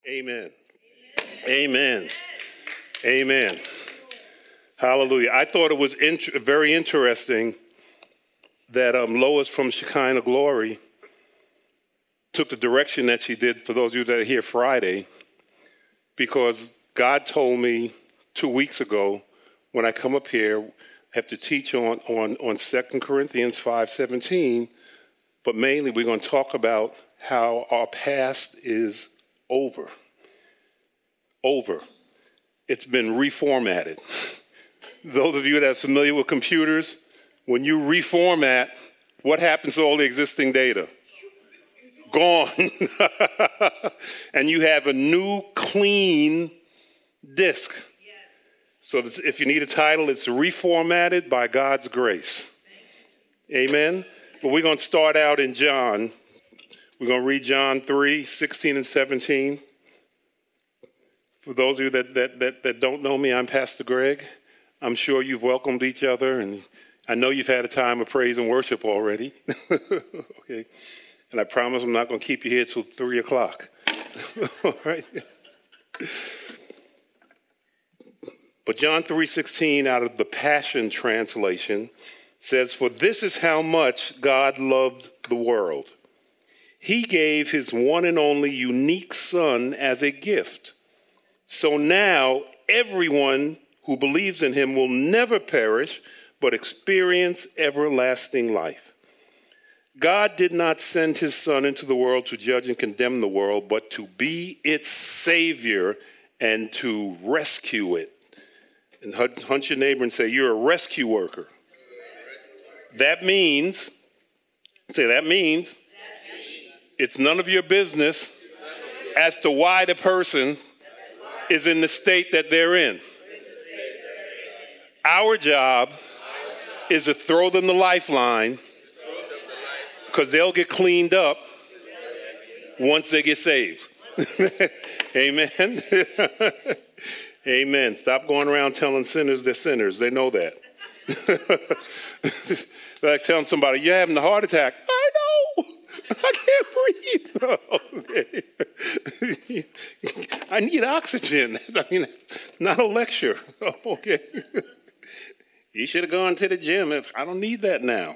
Amen. Amen. Amen. Hallelujah. I thought it was very interesting that Lois from Shekinah Glory took the direction that she did, for those of you that are here Friday, because God told me 2 weeks ago when I come up here, I have to teach on 2 Corinthians 5:17, but mainly we're going to talk about how our past is over. It's been reformatted. Those of you that are familiar with computers, when you reformat, what happens to all the existing data? Gone. And you have a new, clean disk. So if you need a title, it's Reformatted by God's Grace. Amen. But we're going to start out in John. We're going to read John 3:16 and 17. For those of you that don't know me, I'm Pastor Greg. I'm sure you've welcomed each other, and I know you've had a time of praise and worship already. Okay. And I promise I'm not going to keep you here till 3 o'clock. All right. But John 3:16 out of the Passion Translation says, "For this is how much God loved the world. He gave his one and only unique Son as a gift. So now everyone who believes in him will never perish, but experience everlasting life. God did not send his Son into the world to judge and condemn the world, but to be its Savior and to rescue it." And hunt your neighbor and say, "You're a rescue worker." That means it's none of your business as to why the person is in the state that they're in. Our job is to throw them the lifeline, because they'll get cleaned up once they get saved. Amen. Amen. Stop going around telling sinners they're sinners. They know that. Like telling somebody, "You're having a heart attack." I know. I can't breathe. Okay. I need oxygen. I mean, it's not a lecture. Okay. You should have gone to the gym. I don't need that now.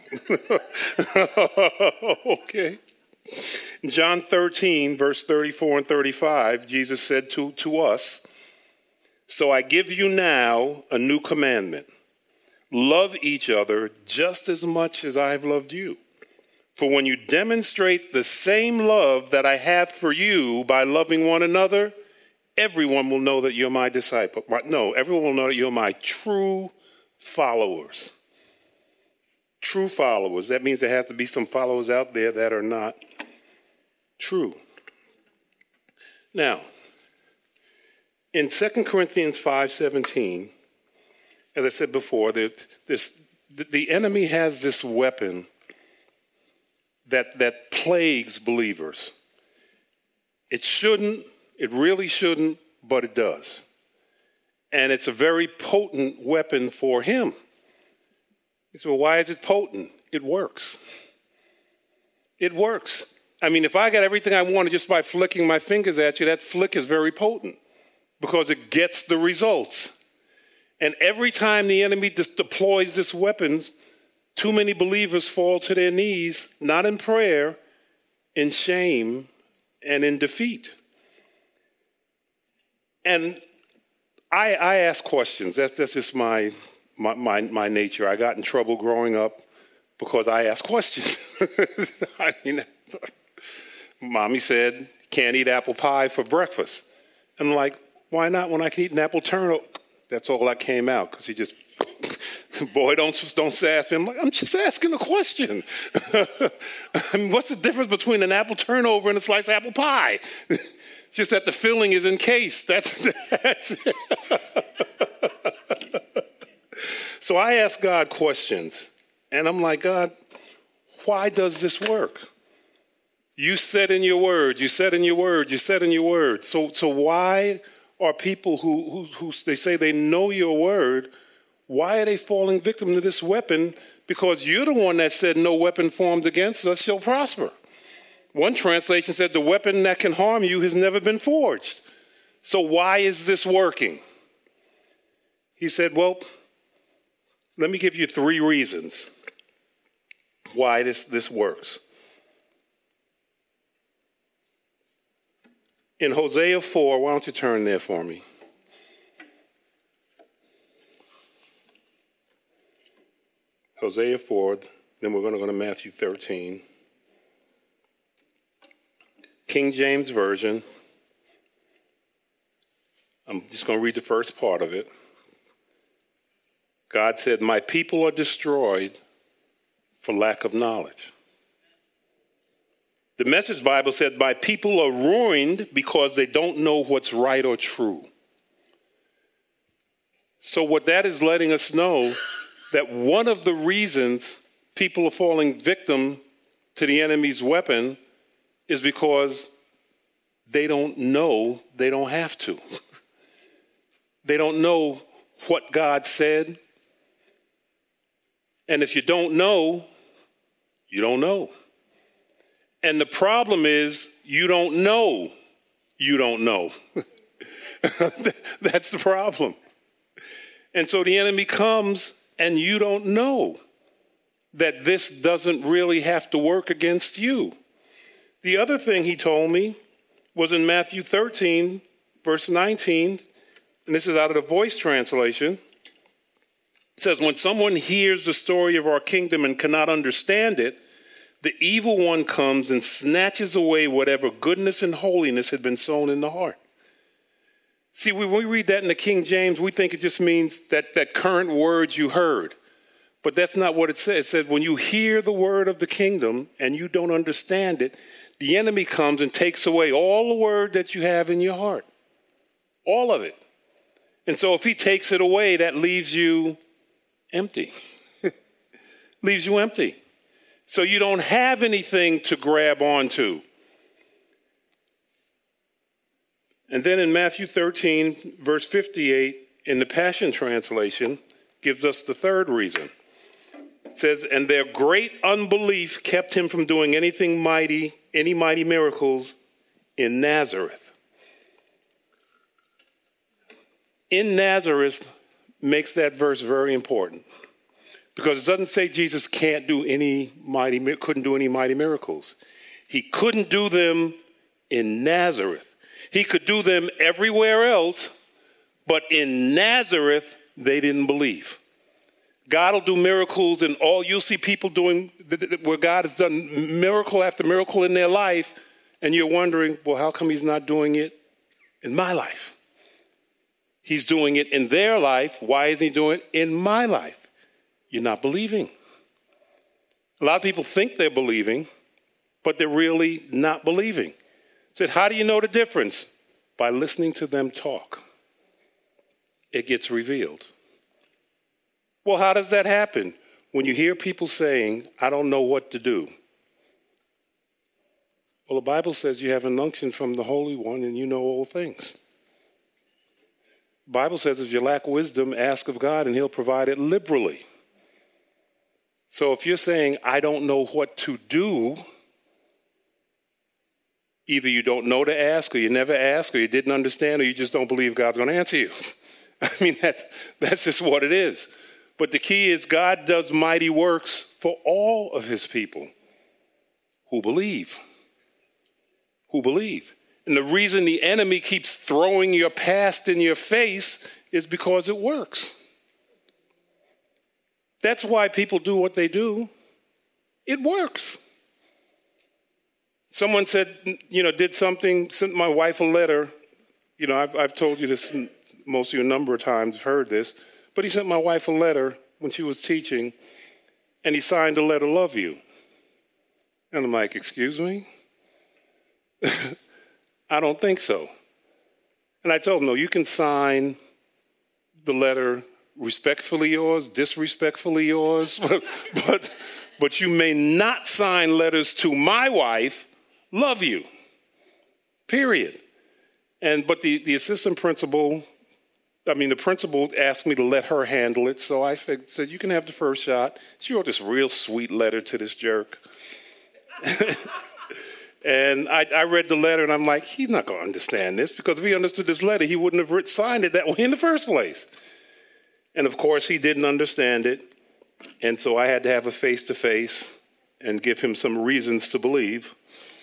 Okay. John 13, verse 34 and 35, Jesus said to us, "So I give you now a new commandment. Love each other just as much as I have loved you. For when you demonstrate the same love that I have for you by loving one another, everyone will know that you're my disciple." Everyone will know that you're my true followers. True followers. That means there has to be some followers out there that are not true. Now, in 2 Corinthians 5:17, as I said before, the enemy has this weapon that plagues believers. It really shouldn't, but it does. And it's a very potent weapon for him. So why is it potent? It works. It works. I mean, if I got everything I wanted just by flicking my fingers at you, that flick is very potent because it gets the results. And every time the enemy deploys this weapon, too many believers fall to their knees, not in prayer, in shame, and in defeat. And I ask questions. That's just my nature. I got in trouble growing up because I asked questions. I mean, Mommy said, "Can't eat apple pie for breakfast." And I'm like, "Why not when I can eat an apple turnover?" That's all that came out, because he just, "Boy, don't sass me." I'm like, "I'm just asking a question." I mean, what's the difference between an apple turnover and a sliced apple pie? It's just that the filling is encased. That's it. So I ask God questions, and I'm like, "God, why does this work? You said in your word, you said in your word, you said in your word. So why are people who they say they know your word, why are they falling victim to this weapon? Because you're the one that said no weapon formed against us shall prosper." One translation said the weapon that can harm you has never been forged. So why is this working? He said, well, let me give you 3 reasons why this works. In Hosea 4, why don't you turn there for me? Hosea 4, then we're going to go to Matthew 13. King James Version. I'm just going to read the first part of it. God said, my people are destroyed for lack of knowledge. The Message Bible said, my people are ruined because they don't know what's right or true. So what that is letting us know, that one of the reasons people are falling victim to the enemy's weapon is because they don't know they don't have to. They don't know what God said. And if you don't know, you don't know. And the problem is you don't know you don't know. That's the problem. And so the enemy comes and you don't know that this doesn't really have to work against you. The other thing he told me was in Matthew 13, verse 19, and this is out of the Voice translation. It says, when someone hears the story of our kingdom and cannot understand it, the evil one comes and snatches away whatever goodness and holiness had been sown in the heart. See, when we read that in the King James, we think it just means that current words you heard. But that's not what it says. It says when you hear the word of the kingdom and you don't understand it, the enemy comes and takes away all the word that you have in your heart. All of it. And so if he takes it away, that leaves you empty. Leaves you empty. So you don't have anything to grab onto. And then in Matthew 13, verse 58, in the Passion Translation, gives us the third reason. It says, and their great unbelief kept him from doing any mighty miracles in Nazareth. In Nazareth makes that verse very important. Because it doesn't say Jesus couldn't do any mighty miracles. He couldn't do them in Nazareth. He could do them everywhere else, but in Nazareth, they didn't believe. God will do miracles, and you'll see people doing where God has done miracle after miracle in their life, and you're wondering, well, how come he's not doing it in my life? He's doing it in their life. Why isn't he doing it in my life? You're not believing. A lot of people think they're believing, but they're really not believing. Said, how do you know the difference? By listening to them talk. It gets revealed. Well, how does that happen? When you hear people saying, I don't know what to do. Well, the Bible says you have an unction from the Holy One and you know all things. The Bible says if you lack wisdom, ask of God and he'll provide it liberally. So if you're saying, I don't know what to do, either you don't know to ask, or you never ask, or you didn't understand, or you just don't believe God's going to answer you. I mean, that's just what it is. But the key is God does mighty works for all of his people who believe. Who believe. And the reason the enemy keeps throwing your past in your face is because it works. That's why people do what they do. It works. Someone said, did something, sent my wife a letter. I've told you this, most of you a number of times have heard this, but he sent my wife a letter when she was teaching, and he signed the letter, love you. And I'm like, excuse me? I don't think so. And I told him, no, you can sign the letter respectfully yours, disrespectfully yours, but you may not sign letters to my wife, love you, period. But the assistant principal, the principal asked me to let her handle it, so I said, you can have the first shot. She wrote this real sweet letter to this jerk. And I read the letter, and I'm like, he's not going to understand this, because if he understood this letter, he wouldn't have signed it that way in the first place. And, of course, he didn't understand it. And so I had to have a face-to-face and give him some reasons to believe.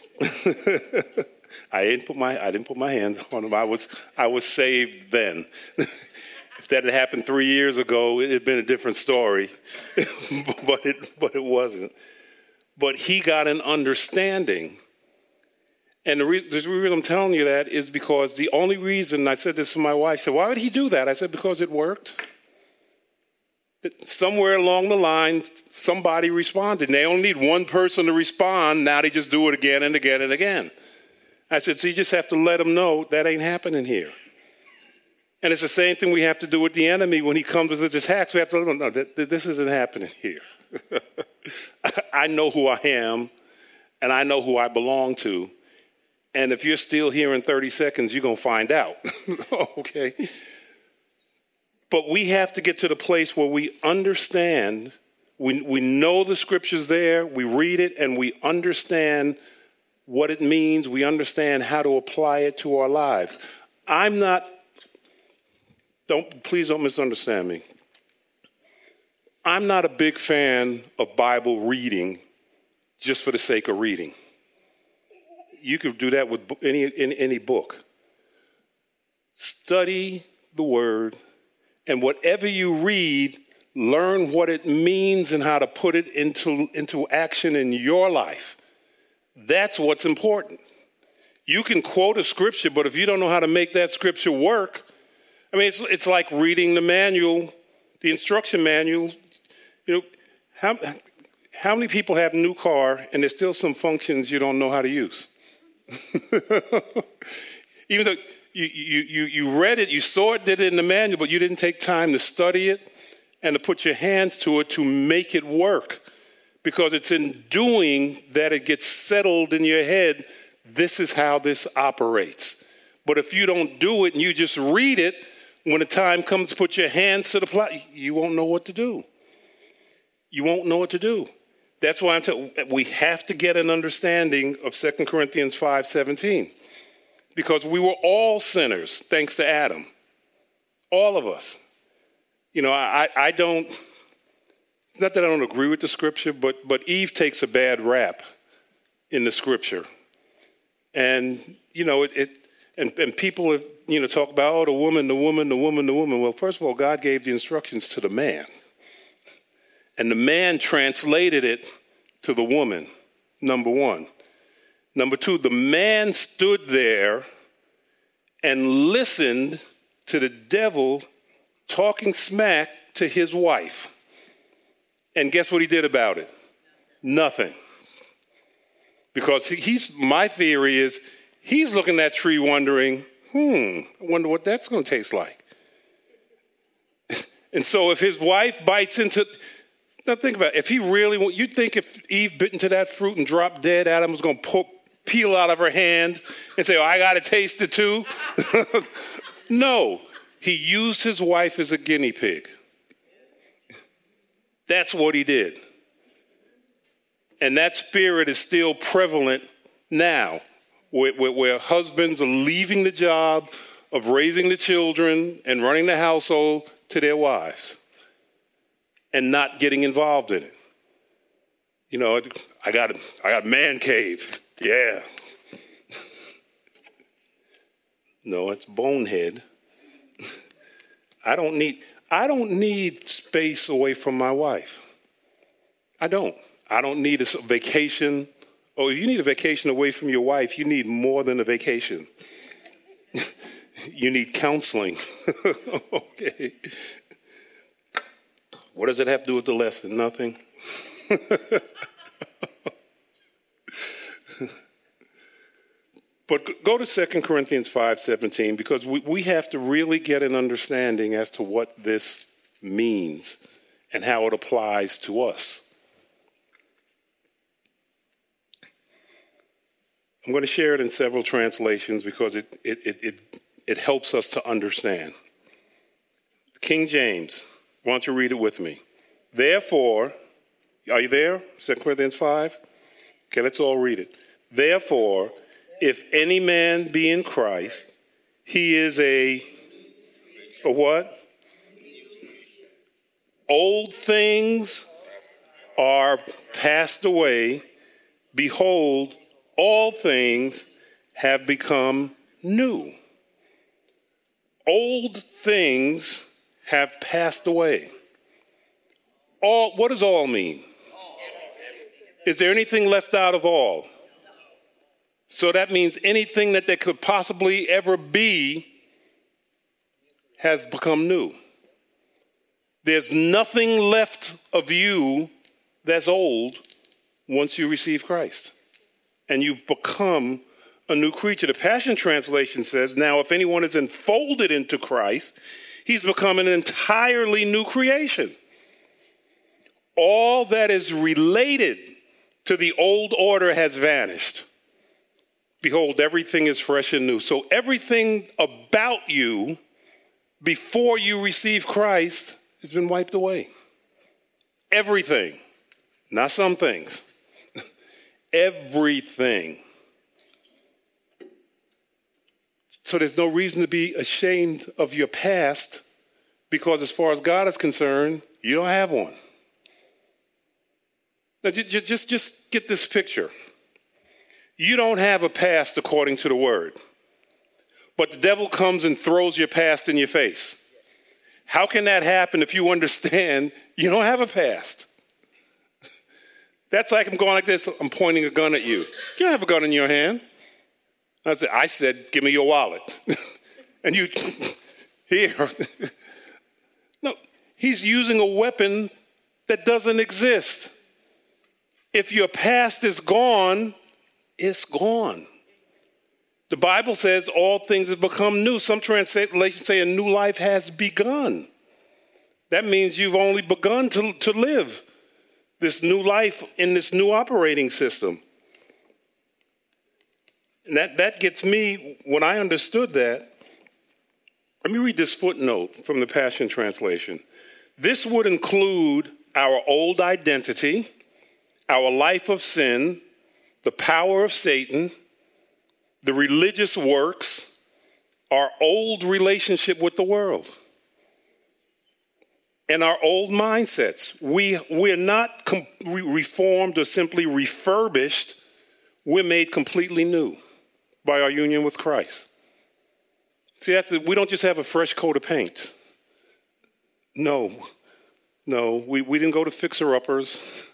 I didn't put my hands on him. I was saved then. If that had happened 3 years ago, it had been a different story. but it wasn't. But he got an understanding. And the reason I'm telling you that is because the only reason, I said this to my wife, she said, why would he do that? I said, because it worked. Somewhere along the line, somebody responded. And they only need one person to respond. Now they just do it again and again and again. I said, so you just have to let them know that ain't happening here. And it's the same thing we have to do with the enemy when he comes with his attacks. We have to let him know that this isn't happening here. I know who I am, and I know who I belong to. And if you're still here in 30 seconds, you're going to find out. Okay? But we have to get to the place where we understand, we know the scripture's there, we read it, and we understand what it means. We understand how to apply it to our lives. Please don't misunderstand me. I'm not a big fan of Bible reading just for the sake of reading. You could do that with any book. Study the word, and whatever you read, learn what it means and how to put it into action in your life. That's what's important. You can quote a scripture, but if you don't know how to make that scripture work, I mean, it's like reading the manual, the instruction manual. You know, how many people have a new car and there's still some functions you don't know how to use? Even though you read it, you saw it, did it in the manual, but you didn't take time to study it and to put your hands to it to make it work. Because it's in doing that it gets settled in your head, this is how this operates. But if you don't do it and you just read it, when the time comes to put your hands to the plow, you won't know what to do. You won't know what to do. That's why we have to get an understanding of 2 Corinthians 5:17. Because we were all sinners, thanks to Adam. All of us. You know, I don't, it's not that I don't agree with the scripture, but Eve takes a bad rap in the scripture. And, you know, and people have, you know, talk about, oh, the woman. Well, first of all, God gave the instructions to the man. And the man translated it to the woman, number one. Number two, the man stood there and listened to the devil talking smack to his wife. And guess what he did about it? Nothing. Because my theory is he's looking at that tree wondering, I wonder what that's going to taste like. And so if his wife bites into, now think about it, if he really, you'd think if Eve bit into that fruit and dropped dead, Adam was going to peel out of her hand and say, oh, I got to taste it too. No, he used his wife as a guinea pig. That's what he did. And that spirit is still prevalent now, where husbands are leaving the job of raising the children and running the household to their wives and not getting involved in it. You know, I got man cave. Yeah. No, it's bonehead. I don't need space away from my wife. I don't need a vacation. Oh, if you need a vacation away from your wife, you need more than a vacation. You need counseling. Okay. What does it have to do with the lesson? Nothing. But go to 2 Corinthians 5:17, because we have to really get an understanding as to what this means and how it applies to us. I'm going to share it in several translations because it helps us to understand. King James, why don't you read it with me? Therefore, are you there? 2 Corinthians 5? Okay, let's all read it. Therefore, if any man be in Christ, he is a what? Old things are passed away. Behold, all things have become new. Old things have passed away. All, what does all mean? Is there anything left out of all? So that means anything that there could possibly ever be has become new. There's nothing left of you that's old once you receive Christ. And you become a new creature. The Passion Translation says, now if anyone is enfolded into Christ, he's become an entirely new creation. All that is related to the old order has vanished. Behold, everything is fresh and new. So everything about you before you receive Christ has been wiped away. Everything. Not some things. Everything. So there's no reason to be ashamed of your past, because as far as God is concerned, you don't have one. Now, just get this picture. You don't have a past according to the word, but the devil comes and throws your past in your face. How can that happen if you understand you don't have a past? That's like I'm going like this. I'm pointing a gun at you. You don't have a gun in your hand. I said, give me your wallet. And you, here. No, he's using a weapon that doesn't exist. If your past is gone, it's gone. The Bible says all things have become new. Some translations say a new life has begun. That means you've only begun to live this new life in this new operating system. And that gets me, when I understood that, let me read this footnote from the Passion Translation. This would include our old identity, our life of sin, the power of Satan, the religious works, our old relationship with the world, and our old mindsets. We're not reformed or simply refurbished. We're made completely new by our union with Christ. See, we don't just have a fresh coat of paint. No, we didn't go to fixer-uppers.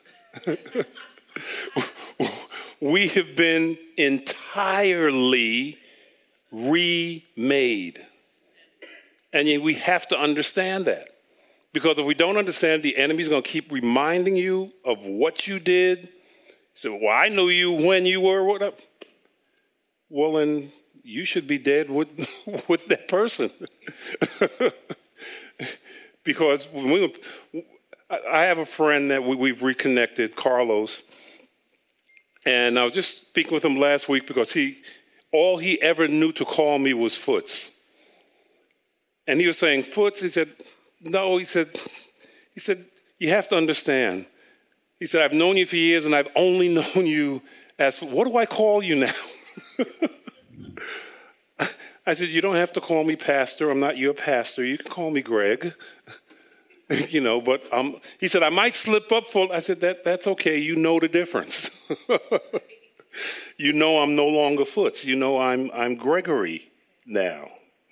We have been entirely remade. And yet we have to understand that. Because if we don't understand, the enemy's going to keep reminding you of what you did. So, well, I knew you when you were what up. Well, then you should be dead with that person. Because I have a friend that we've reconnected, Carlos. And I was just speaking with him last week because all he ever knew to call me was Foots. And he was saying, Foots, he said, no, he said, you have to understand. He said, I've known you for years and I've only known you as, what do I call you now? I said, you don't have to call me pastor. I'm not your pastor. You can call me Greg. But he said, I might slip up for, I said, that's okay. You know the difference. You know I'm no longer Foots. You know I'm Gregory now.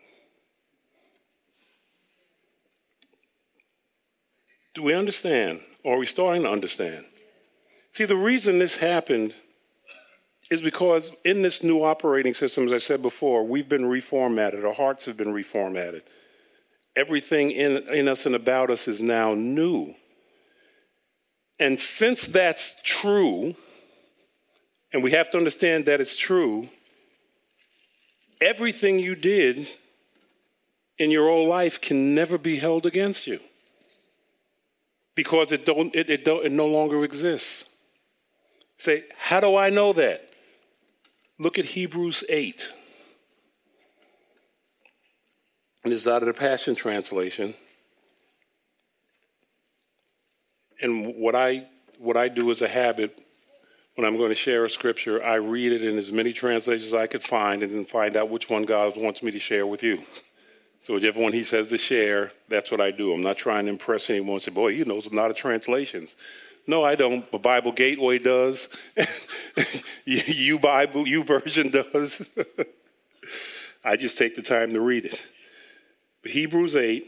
Do we understand? Or are we starting to understand? See, the reason this happened is because in this new operating system, as I said before, we've been reformatted. Our hearts have been reformatted. Everything in us and about us is now new. And since that's true, and we have to understand that it's true, everything you did in your old life can never be held against you. Because it no longer exists. Say, how do I know that? Look at Hebrews 8. And this is out of the Passion Translation. And what I do as a habit, when I'm going to share a scripture, I read it in as many translations as I could find and then find out which one God wants me to share with you. So whichever one he says to share, that's what I do. I'm not trying to impress anyone and say, boy, he knows a lot of translations. No, I don't. But Bible Gateway does. You version does. I just take the time to read it. But Hebrews 8,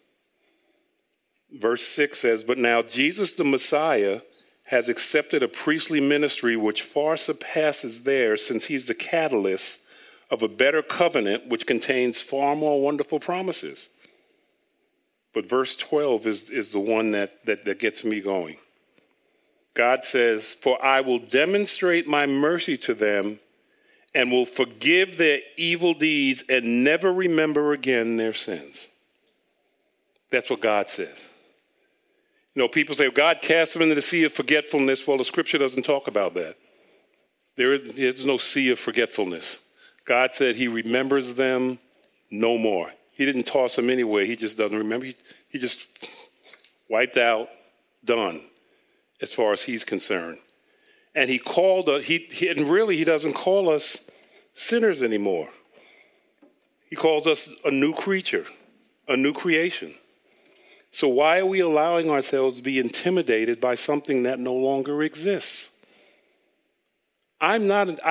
verse 6 says, but now Jesus the Messiah has accepted a priestly ministry which far surpasses theirs, since he's the catalyst of a better covenant which contains far more wonderful promises. But verse 12 is the one that gets me going. God says, for I will demonstrate my mercy to them and will forgive their evil deeds and never remember again their sins. That's what God says. You know, people say, God cast them into the sea of forgetfulness. Well, the scripture doesn't talk about that. There's no sea of forgetfulness. God said he remembers them no more. He didn't toss them anywhere. He just doesn't remember. He just wiped out, done, as far as he's concerned. And he called us, and really he doesn't call us sinners anymore. He calls us a new creature, a new creation. So why are we allowing ourselves to be intimidated by something that no longer exists? In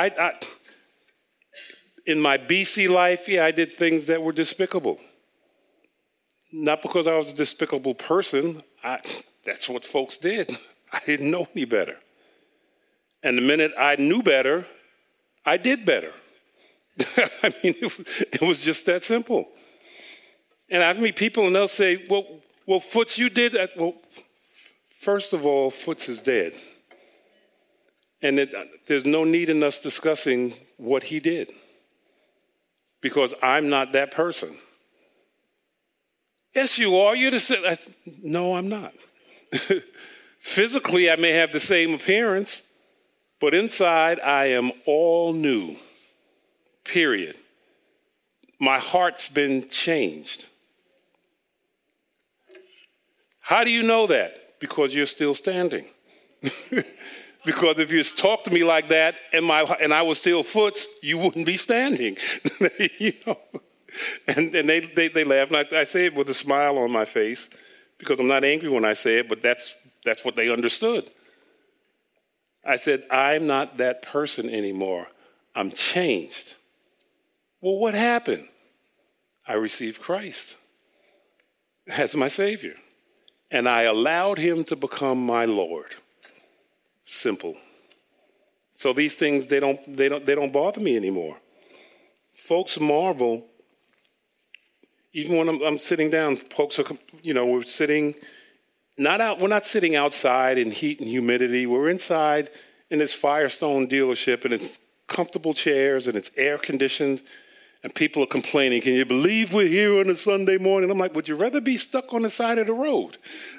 my BC life, I did things that were despicable. Not because I was a despicable person. That's what folks did. I didn't know any better. And the minute I knew better, I did better. I mean, it was just that simple. And I meet people and they'll say, well, Foots, you did that. Well, first of all, Foots is dead. And there's no need in us discussing what he did, because I'm not that person. Yes, you are. You're the same. No, I'm not. Physically, I may have the same appearance, but inside, I am all new, period. My heart's been changed. How do you know that? Because you're still standing. Because if you talked to me like that and I was still Foots, you wouldn't be standing. You know? And they laugh, and I say it with a smile on my face, because I'm not angry when I say it, but that's what they understood. I said, I'm not that person anymore. I'm changed. Well, what happened? I received Christ as my Savior, and I allowed him to become my Lord. Simple. So these things, they don't bother me anymore. Folks marvel. Even when I'm sitting down, folks are, we're sitting we're not sitting outside in heat and humidity. We're inside in this Firestone dealership, and it's comfortable chairs and it's air conditioned, and people are complaining, can you believe we're here on a Sunday morning? I'm like, would you rather be stuck on the side of the road?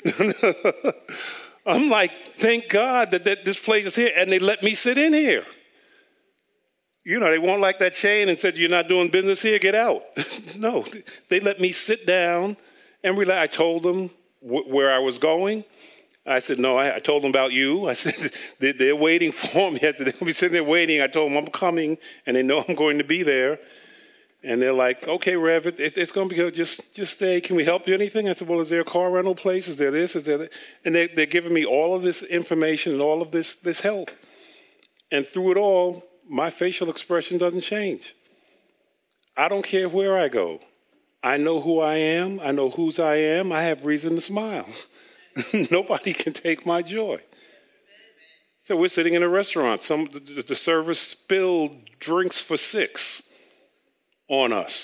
I'm like, thank God that this place is here, and they let me sit in here. They won't like that chain and said, you're not doing business here, get out. No, they let me sit down and relax. I told them where I was going. I said, no, I told them about you. I said, they're waiting for me. I said, they'll be sitting there waiting. I told them I'm coming, and they know I'm going to be there. And they're like, okay, Rev, it's going to be good. Just stay. Can we help you anything? I said, well, is there a car rental place? Is there this? Is there that? And they're giving me all of this information and all of this help. And through it all, my facial expression doesn't change. I don't care where I go. I know who I am. I know whose I am. I have reason to smile. Nobody can take my joy. So we're sitting in a restaurant. The server spilled drinks for 6 on us.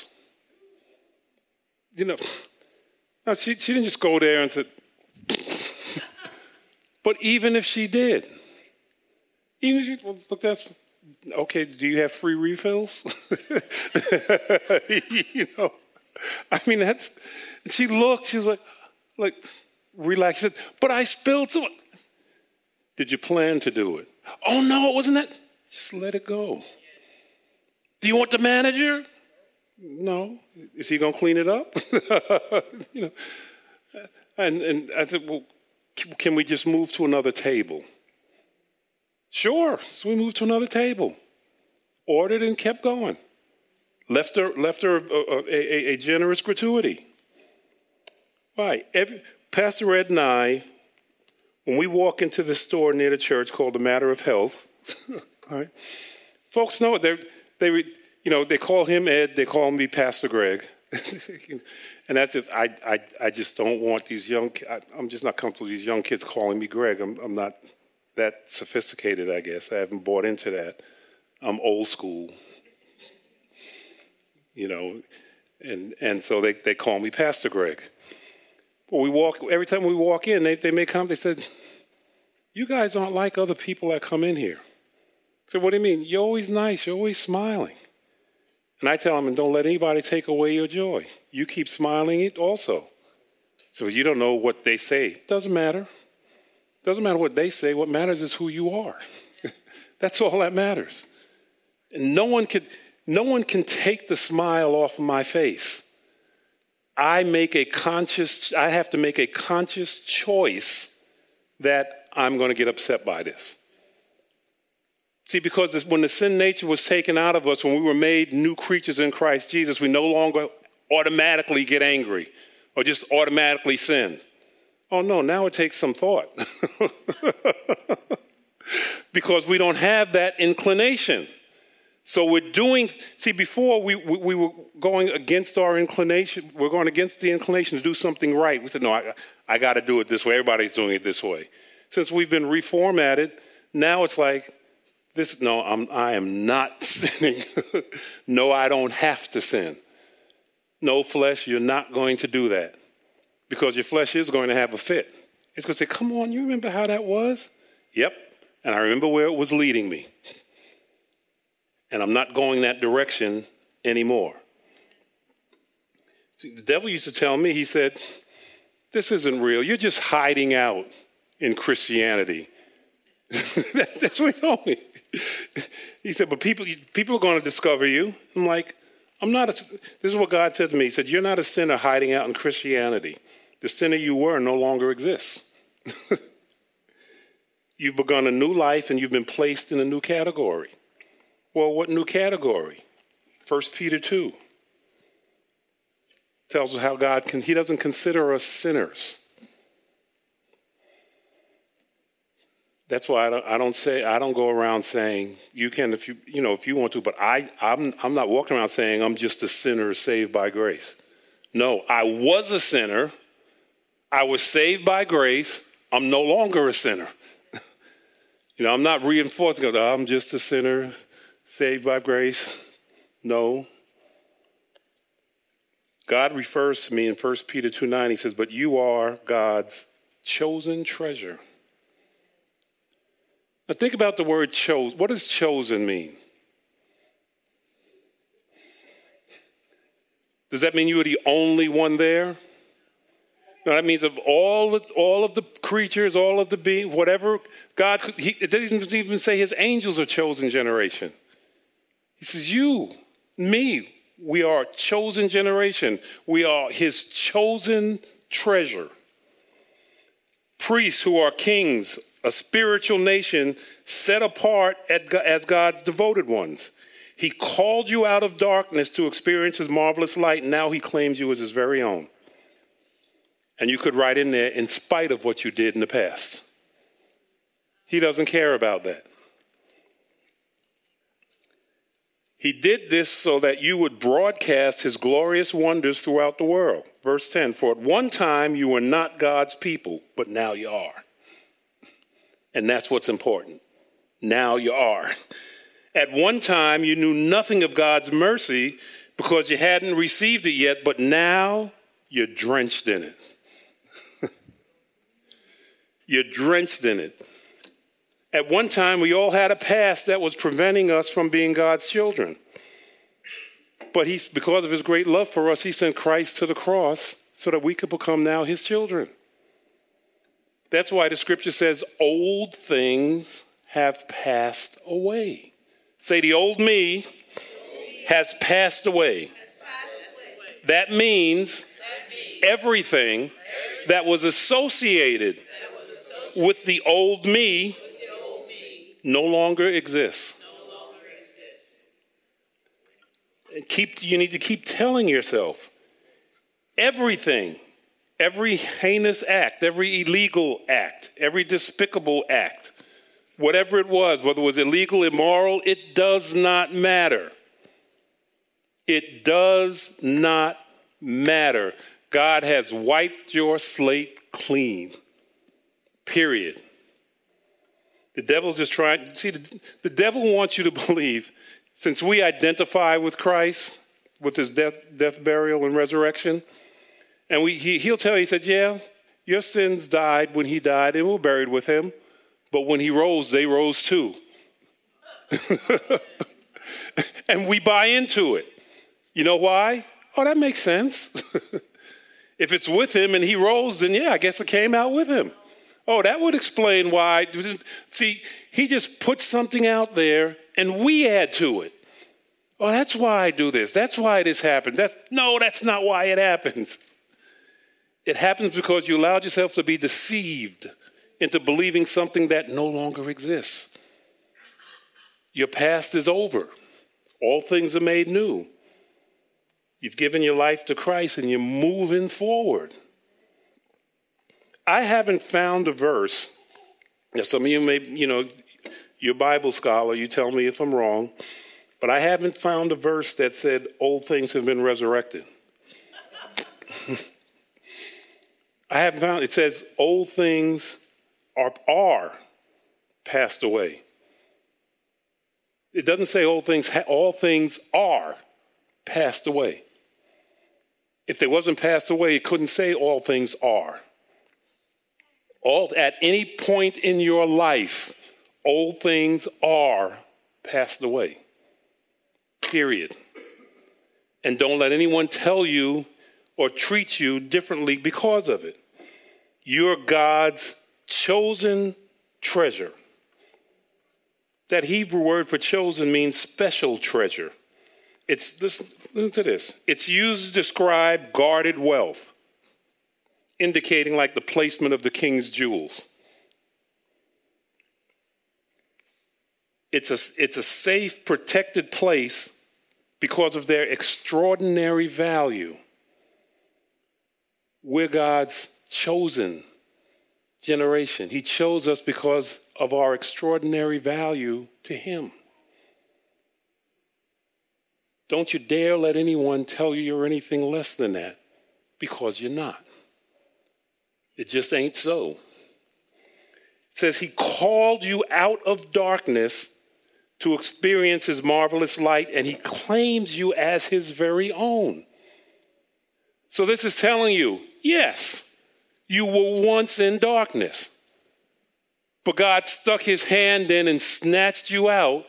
No, she didn't just go there and say, but even if she did, look, that's, okay, do you have free refills? I mean, she looked, she's like, relax. She said, but I spilled some. Did you plan to do it? Oh, no, it wasn't that. Just let it go. Do you want the manager? No. Is he going to clean it up? And I said, well, can we just move to another table? Sure. So we moved to another table, ordered and kept going. Left her a generous gratuity. Why? Pastor Ed and I, when we walk into the store near the church called the Matter of Health, right? Folks know it. They call him Ed. They call me Pastor Greg, and that's it. I just don't want these I'm just not comfortable with these young kids calling me Greg. I'm not that sophisticated, I guess. I haven't bought into that. I'm old school, and so they call me Pastor Greg. But every time we walk in, they may come. They said, "You guys aren't like other people that come in here." I said, "What do you mean? You're always nice. You're always smiling." And I tell them, "And don't let anybody take away your joy. You keep smiling it also." So you don't know what they say. It doesn't matter. It doesn't matter what they say. What matters is who you are. That's all that matters. And no one can take the smile off of my face. I have to make a conscious choice that I'm going to get upset by this. See, because when the sin nature was taken out of us, when we were made new creatures in Christ Jesus, we no longer automatically get angry or just automatically sin. Oh, no, now it takes some thought. Because we don't have that inclination. So before we were going against our inclination, we're going against the inclination to do something right. We said, no, I got to do it this way. Everybody's doing it this way. Since we've been reformatted, now it's like, I am not sinning. No, I don't have to sin. No, flesh, you're not going to do that. Because your flesh is going to have a fit. It's going to say, come on, you remember how that was? Yep. And I remember where it was leading me. And I'm not going that direction anymore. See, the devil used to tell me, he said, this isn't real. You're just hiding out in Christianity. That's what he told me. He said, but people are going to discover you. I'm like, this is what God said to me. He said, you're not a sinner hiding out in Christianity. The sinner you were no longer exists. You've begun a new life and you've been placed in a new category. Well, what new category? 1 Peter 2 tells us how he doesn't consider us sinners. That's why I don't go around saying you can if you want to, but I'm not walking around saying I'm just a sinner saved by grace. No, I was a sinner. I was saved by grace. I'm no longer a sinner. I'm not reinforcing I'm just a sinner saved by grace. No. God refers to me in 1 Peter 2:9. He says, but you are God's chosen treasure. Now think about the word chose. What does chosen mean? Does that mean you were the only one there? No, that means of all of the creatures, all of the beings, whatever God, it doesn't even say his angels are chosen generation. He says you, me, we are a chosen generation. We are his chosen treasure. Priests who are kings, a spiritual nation set apart as God's devoted ones. He called you out of darkness to experience his marvelous light, and now he claims you as his very own. And you could write in there, in spite of what you did in the past. He doesn't care about that. He did this so that you would broadcast his glorious wonders throughout the world. Verse 10, for at one time you were not God's people, but now you are. And that's what's important. Now you are. At one time you knew nothing of God's mercy because you hadn't received it yet, but now you're drenched in it. You're drenched in it. At one time, we all had a past that was preventing us from being God's children. But because of his great love for us, he sent Christ to the cross so that we could become now his children. That's why the scripture says, old things have passed away. Say, the old me has passed away. That means everything that was associated with the old me no longer exists. And you need to keep telling yourself everything, every heinous act, every illegal act, every despicable act, whatever it was, whether it was illegal, immoral, it does not matter. It does not matter. God has wiped your slate clean. Period. The devil's just trying. See, the devil wants you to believe, since we identify with Christ, with his death, burial, and resurrection, and he'll tell you, he said, yeah, your sins died when he died and were buried with him, but when he rose, they rose too. And we buy into it. You know why? Oh, that makes sense. If it's with him and he rose, then yeah, I guess it came out with him. Oh, that would explain why. See, he just puts something out there and we add to it. Oh, that's why I do this. That's why this happened. No, that's not why it happens. It happens because you allowed yourself to be deceived into believing something that no longer exists. Your past is over. All things are made new. You've given your life to Christ and you're moving forward. I haven't found a verse. Now, some of you may, you're a Bible scholar, you tell me if I'm wrong, but I haven't found a verse that said old things have been resurrected. I haven't found, it says old things are passed away. It doesn't say all things are passed away. If they wasn't passed away, it couldn't say all things are. At any point in your life, old things are passed away. Period. And don't let anyone tell you or treat you differently because of it. You're God's chosen treasure. That Hebrew word for chosen means special treasure. Listen to this. It's used to describe guarded wealth, indicating like the placement of the king's jewels. It's a safe, protected place because of their extraordinary value. We're God's chosen generation. He chose us because of our extraordinary value to him. Don't you dare let anyone tell you you're anything less than that, because you're not. It just ain't so. It says he called you out of darkness to experience his marvelous light, and he claims you as his very own. So this is telling you, yes, you were once in darkness, but God stuck his hand in and snatched you out,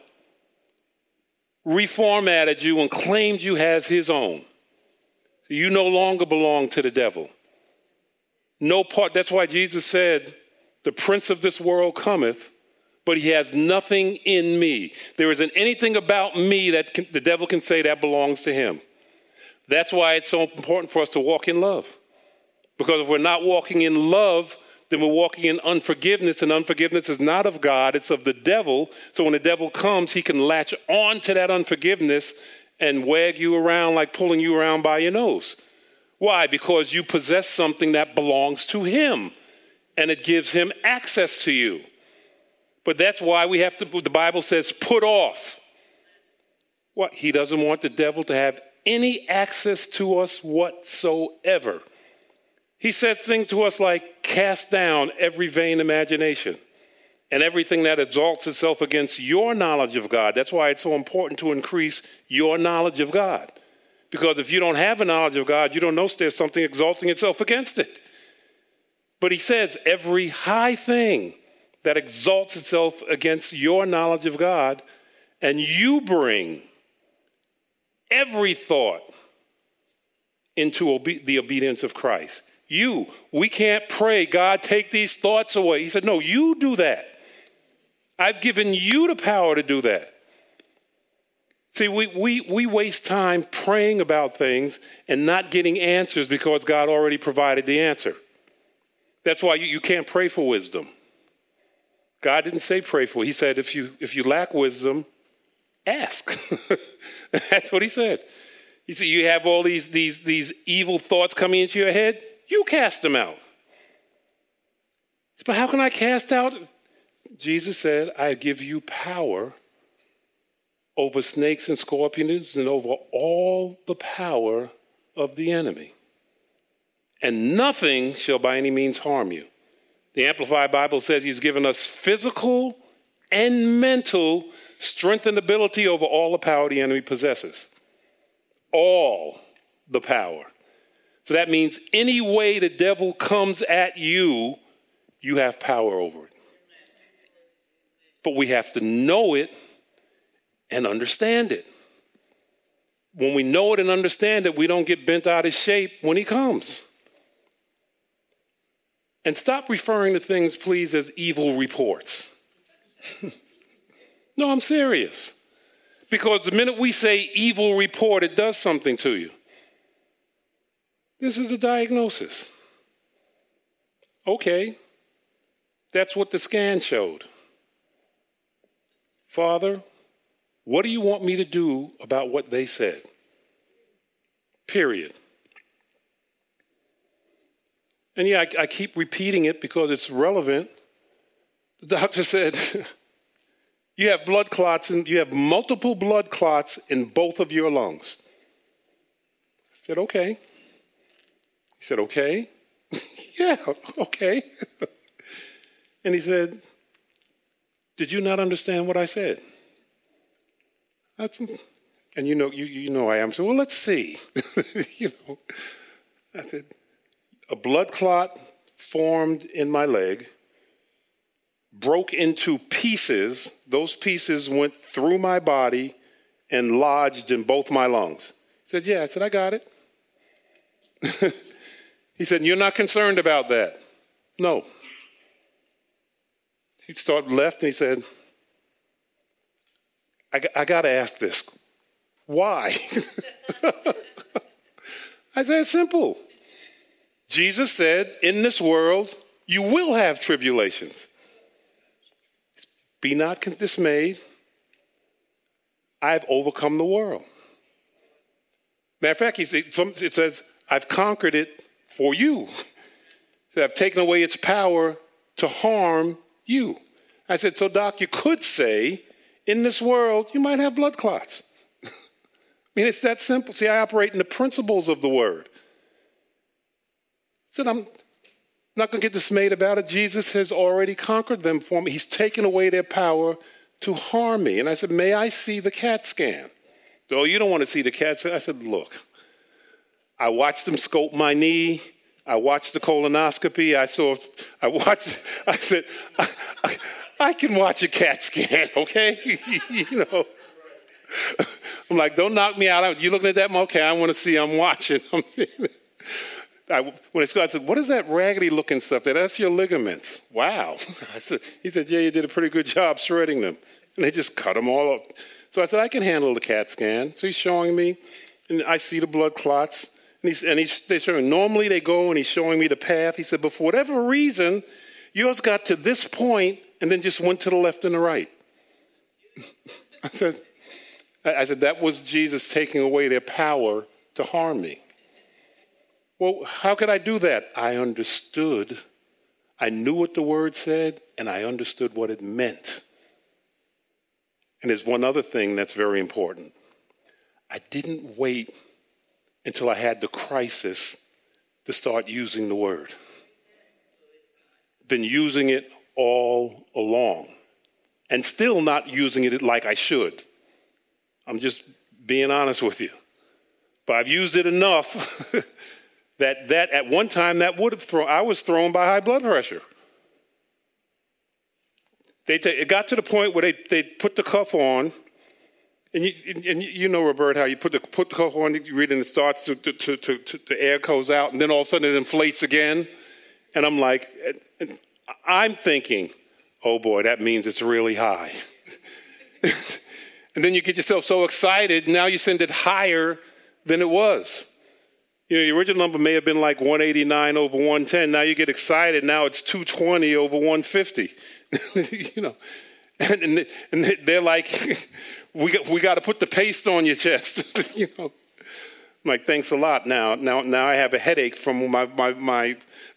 reformatted you, and claimed you as his own. So you no longer belong to the devil. No part. That's why Jesus said, the prince of this world cometh, but he has nothing in me. There isn't anything about me that the devil can say that belongs to him. That's why it's so important for us to walk in love. Because if we're not walking in love, then we're walking in unforgiveness, and unforgiveness is not of God, it's of the devil. So when the devil comes, he can latch on to that unforgiveness and wag you around like pulling you around by your nose. Why? Because you possess something that belongs to him, and it gives him access to you. But that's why we have to, the Bible says, put off. What? He doesn't want the devil to have any access to us whatsoever. He said things to us like, cast down every vain imagination and everything that exalts itself against your knowledge of God. That's why it's so important to increase your knowledge of God. Because if you don't have a knowledge of God, you don't know there's something exalting itself against it. But he says every high thing that exalts itself against your knowledge of God, and you bring every thought into the obedience of Christ. We can't pray, God, take these thoughts away. He said, no, you do that. I've given you the power to do that. See, we waste time praying about things and not getting answers because God already provided the answer. That's why you can't pray for wisdom. God didn't say pray for. He said, if you lack wisdom, ask. That's what he said. He said, you have all these evil thoughts coming into your head, you cast them out. But how can I cast out? Jesus said, I give you power over snakes and scorpions and over all the power of the enemy. And nothing shall by any means harm you. The Amplified Bible says he's given us physical and mental strength and ability over all the power the enemy possesses. All the power. So that means any way the devil comes at you, you have power over it. But we have to know it and understand it. When we know it and understand it, we don't get bent out of shape when he comes. And stop referring to things, please, as evil reports. No, I'm serious. Because the minute we say evil report, it does something to you. This is the diagnosis. Okay, that's what the scan showed. Father, what do you want me to do about what they said? Period. And yeah, I keep repeating it because it's relevant. The doctor said, you have blood clots and you have multiple blood clots in both of your lungs. I said, okay. He said, okay. Yeah, okay. And he said, did you not understand what I said? And you know I am. So, well, let's see. I said, a blood clot formed in my leg, broke into pieces. Those pieces went through my body and lodged in both my lungs. He said, yeah. I said, I got it. He said, you're not concerned about that? No. He started left and he said, I got to ask this. Why? I said, it's simple. Jesus said, in this world, you will have tribulations. Be not dismayed. I've overcome the world. Matter of fact, it says, I've conquered it for you. So I've taken away its power to harm you. I said, so Doc, you could say, in this world, you might have blood clots. I mean, it's that simple. See, I operate in the principles of the word. I said, I'm not going to get dismayed about it. Jesus has already conquered them for me. He's taken away their power to harm me. And I said, may I see the CAT scan? Oh, you don't want to see the CAT scan? I said, look, I watched them scope my knee. I watched the colonoscopy. I said, I can watch a CAT scan, okay? I'm like, don't knock me out. You looking at that? Okay, I want to see. I'm watching. When I said, what is that raggedy looking stuff? That's your ligaments. Wow. He said, yeah, you did a pretty good job shredding them. And they just cut them all up. So I said, I can handle the CAT scan. So he's showing me, and I see the blood clots. And they're showing, normally they go and he's showing me the path. He said, but for whatever reason, yours got to this point and then just went to the left and the right. I said, that was Jesus taking away their power to harm me. Well, how could I do that? I understood. I knew what the word said, and I understood what it meant. And there's one other thing that's very important. I didn't wait until I had the crisis to start using the word. Been using it all along and still not using it like I should. I'm just being honest with you. But I've used it enough that at one time that would have I was thrown by high blood pressure. It got to the point where they put the cuff on, and you know, Robert, how you put the cuff on, you read and it starts to the air goes out, and then all of a sudden it inflates again, and I'm like, I'm thinking, oh boy, that means it's really high. And then you get yourself so excited, now you send it higher than it was. You know, the original number may have been like 189 over 110. Now you get excited. Now it's 220 over 150. you know, and they're like, we got to put the paste on your chest, you know. I'm like, thanks a lot. Now I have a headache from my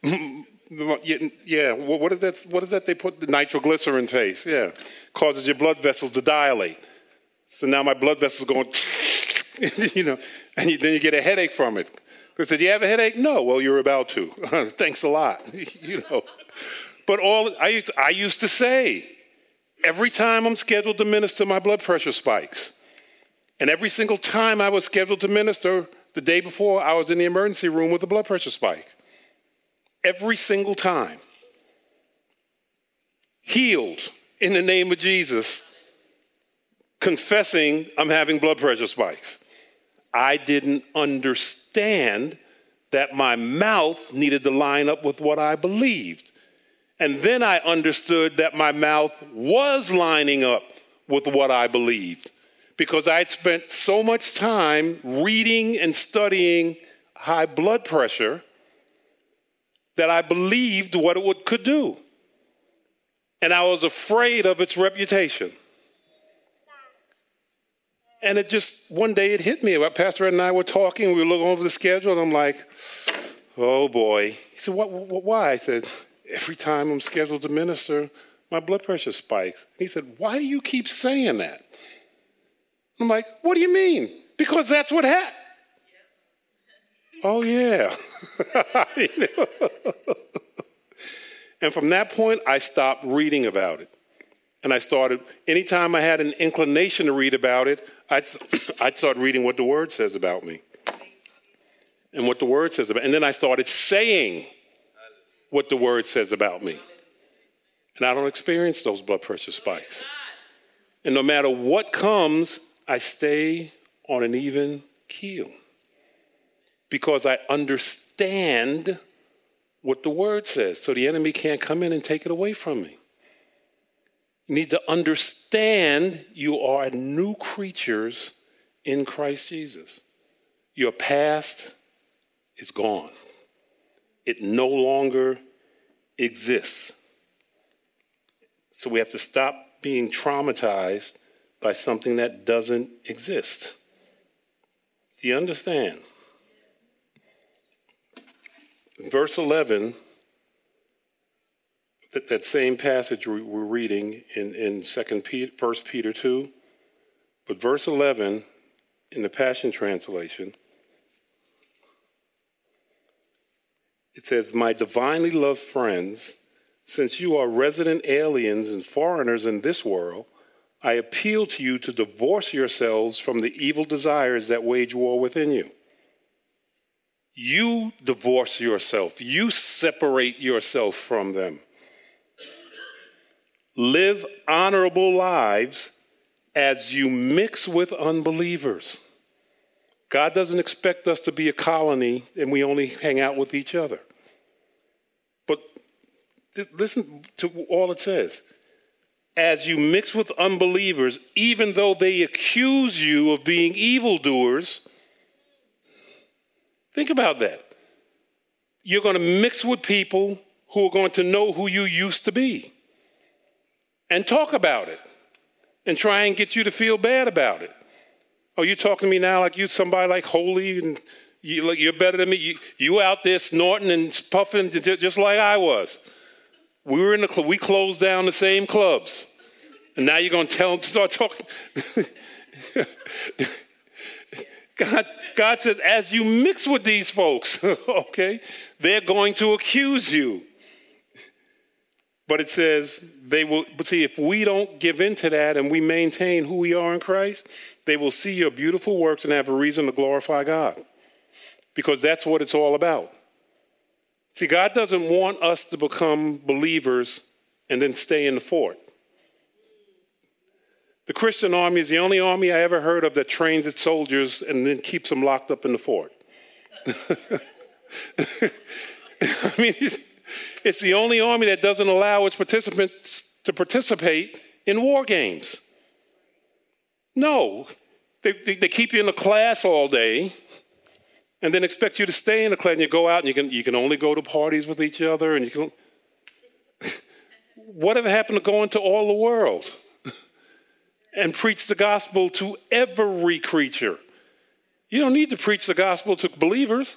yeah. What is that? What is that? They put the nitroglycerin paste. Yeah, causes your blood vessels to dilate. So now my blood vessels going, you know, and then you get a headache from it. They said, "Do you have a headache?" No. Well, you're about to. Thanks a lot. You know. But I used to say, every time I'm scheduled to minister, my blood pressure spikes. And every single time I was scheduled to minister, the day before, I was in the emergency room with a blood pressure spike. Every single time. Healed in the name of Jesus, confessing I'm having blood pressure spikes. I didn't understand that my mouth needed to line up with what I believed. And then I understood that my mouth was lining up with what I believed, because I had spent so much time reading and studying high blood pressure that I believed what it could do. And I was afraid of its reputation. And it just, one day it hit me. Pastor Ed and I were talking, we were looking over the schedule, and I'm like, oh boy. He said, why? I said, every time I'm scheduled to minister, my blood pressure spikes. He said, why do you keep saying that? I'm like, what do you mean? Because that's what happened. Oh, yeah. And from that point, I stopped reading about it. And I started, anytime I had an inclination to read about it, I'd start reading what the Word says about me. And what the Word says about me. And then I started saying what the Word says about me. And I don't experience those blood pressure spikes. And no matter what comes, I stay on an even keel. Because I understand what the Word says. So the enemy can't come in and take it away from me. You need to understand you are new creatures in Christ Jesus. Your past is gone. It no longer exists. So we have to stop being traumatized by something that doesn't exist. Do you understand? Verse 11, that same passage we're reading in 1 Peter 2, but verse 11 in the Passion Translation, it says, "My divinely loved friends, since you are resident aliens and foreigners in this world, I appeal to you to divorce yourselves from the evil desires that wage war within you." You divorce yourself. You separate yourself from them. Live honorable lives as you mix with unbelievers. God doesn't expect us to be a colony and we only hang out with each other. But listen to all it says. As you mix with unbelievers, even though they accuse you of being evildoers, think about that. You're going to mix with people who are going to know who you used to be and talk about it and try and get you to feel bad about it. Oh, you talk to me now like you're somebody like holy and you're better than me. You out there snorting and puffing just like I was. We were in the club. We closed down the same clubs. And now you're going to tell them to start talking. God says, as you mix with these folks, okay, they're going to accuse you. But it says they will, but see, if we don't give in to that and we maintain who we are in Christ, they will see your beautiful works and have a reason to glorify God. Because that's what it's all about. See, God doesn't want us to become believers and then stay in the fort. The Christian army is the only army I ever heard of that trains its soldiers and then keeps them locked up in the fort. I mean, it's the only army that doesn't allow its participants to participate in war games. No, they keep you in a class all day and then expect you to stay in the class, and you go out and you can only go to parties with each other, and you can. Whatever happened to going to all the world and preach the gospel to every creature? You don't need to preach the gospel to believers.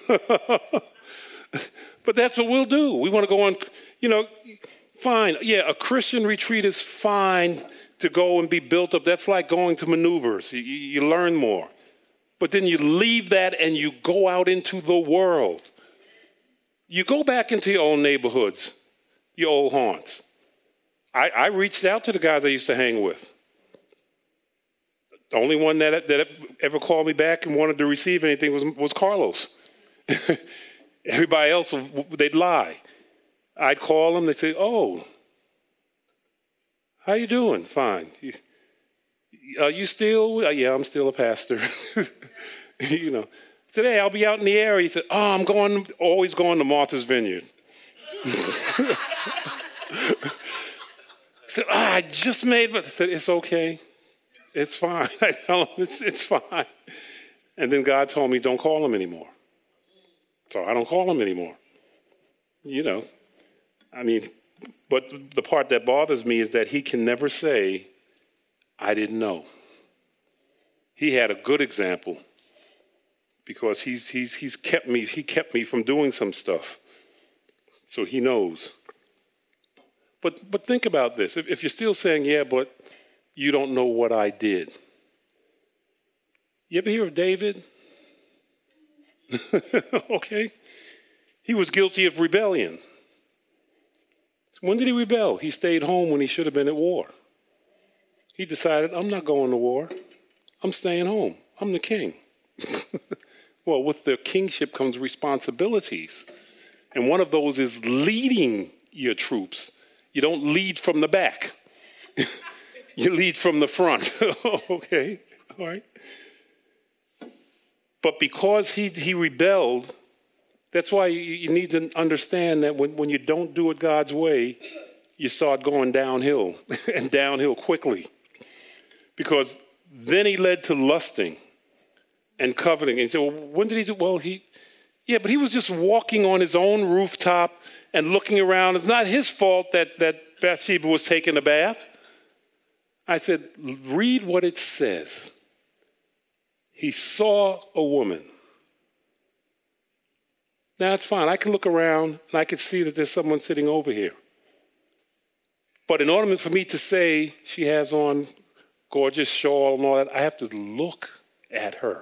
But that's what we'll do. We want to go on, fine. Yeah, a Christian retreat is fine to go and be built up. That's like going to maneuvers. You learn more. But then you leave that and you go out into the world. You go back into your old neighborhoods, your old haunts. I reached out to the guys I used to hang with. The only one that ever called me back and wanted to receive anything was Carlos. Everybody else, they'd lie. I'd call them. They'd say, "Oh, how you doing?" "Fine." You still? "Yeah, I'm still a pastor." Today I'll be out in the area. He said, "Oh, I'm always going to Martha's Vineyard." I said, "I just made," but I said, "It's okay. It's fine." I tell him, it's fine. And then God told me, don't call him anymore. So I don't call him anymore. But the part that bothers me is that he can never say, "I didn't know." He had a good example because he kept me from doing some stuff. So he knows. But think about this. If you're still saying, "Yeah, but you don't know what I did." You ever hear of David? Okay. He was guilty of rebellion. When did he rebel? He stayed home when he should have been at war. He decided, "I'm not going to war. I'm staying home. I'm the king." Well, with the kingship comes responsibilities. And one of those is leading your troops. You don't lead from the back. You lead from the front. Okay, all right. But because he rebelled, that's why you need to understand that when you don't do it God's way, you start going downhill, and downhill quickly. Because then he led to lusting and coveting. And so when did he do? Well, but he was just walking on his own rooftop and looking around. It's not his fault that Bathsheba was taking a bath. I said, read what it says. He saw a woman. Now, it's fine. I can look around and I can see that there's someone sitting over here. But in order for me to say she has on gorgeous shawl and all that, I have to look at her.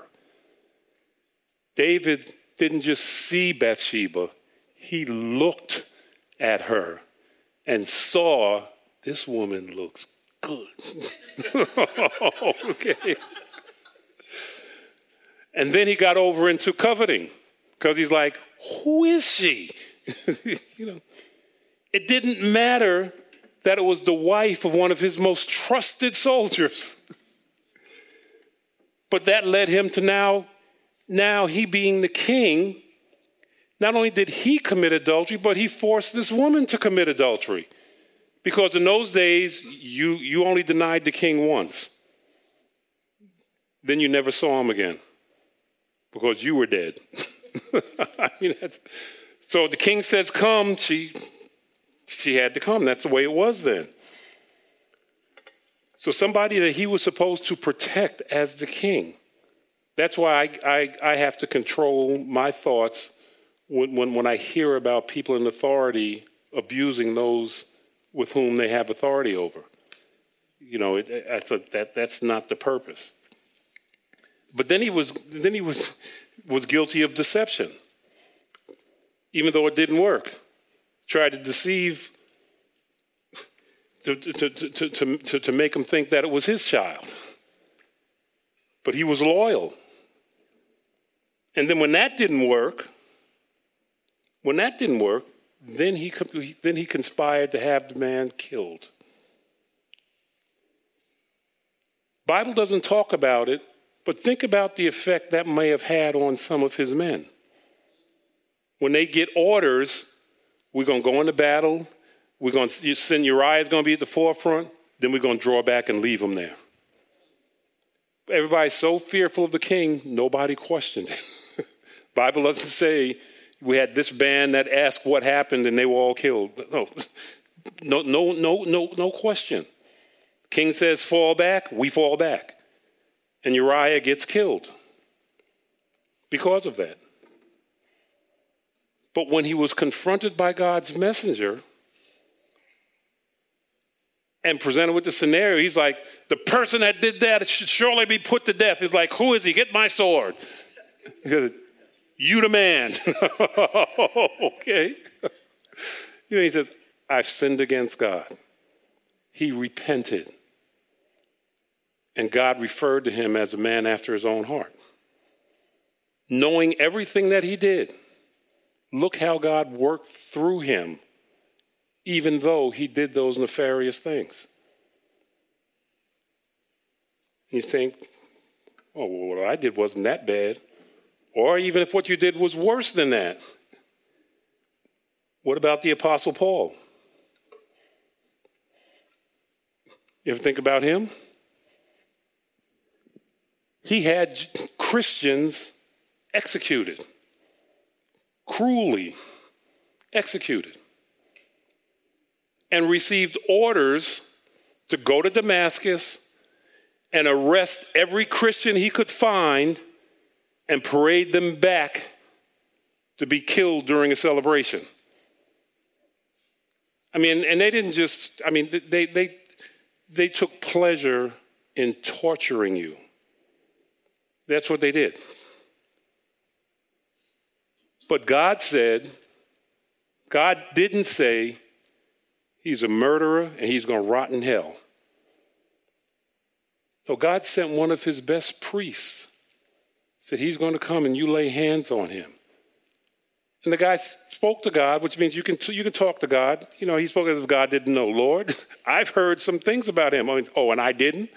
David didn't just see Bathsheba. He looked at her and saw, this woman looks good. Okay. And then he got over into coveting because he's like, who is she? It didn't matter that it was the wife of one of his most trusted soldiers. But that led him to now he being the king, not only did he commit adultery, but he forced this woman to commit adultery. Because in those days, you only denied the king once. Then you never saw him again because you were dead. So the king says, come, she had to come. That's the way it was then. So somebody that he was supposed to protect as the king. That's why I have to control my thoughts when I hear about people in authority abusing those with whom they have authority over. That's not the purpose. But then he was guilty of deception, even though it didn't work. Tried to deceive to make him think that it was his child. But he was loyal. And then when that didn't work, then he conspired to have the man killed. Bible doesn't talk about it, but think about the effect that may have had on some of his men. When they get orders, we're going to go into battle, we're going to send Uriah's going to be at the forefront, then we're going to draw back and leave him there. Everybody's so fearful of the king, nobody questioned it. Bible doesn't say we had this band that asked what happened and they were all killed. No, No question. King says, fall back, we fall back. And Uriah gets killed because of that. But when he was confronted by God's messenger and presented with the scenario, he's like, the person that did that should surely be put to death. He's like, who is he? Get my sword. He goes, you the man. Okay. He says, I've sinned against God. He repented. And God referred to him as a man after his own heart. Knowing everything that he did, look how God worked through him, even though he did those nefarious things. You think, oh, well, what I did wasn't that bad. Or even if what you did was worse than that. What about the Apostle Paul? You ever think about him? He had Christians executed, cruelly executed, and received orders to go to Damascus and arrest every Christian he could find and parade them back to be killed during a celebration. I mean, and they didn't just, I mean, they took pleasure in torturing you. That's what they did. But God didn't say he's a murderer and he's going to rot in hell. No, God sent one of his best priests. Said he's going to come and you lay hands on him. And the guy spoke to God, which means you can talk to God. He spoke as if God didn't know. Lord, I've heard some things about him. I mean, oh, and I didn't?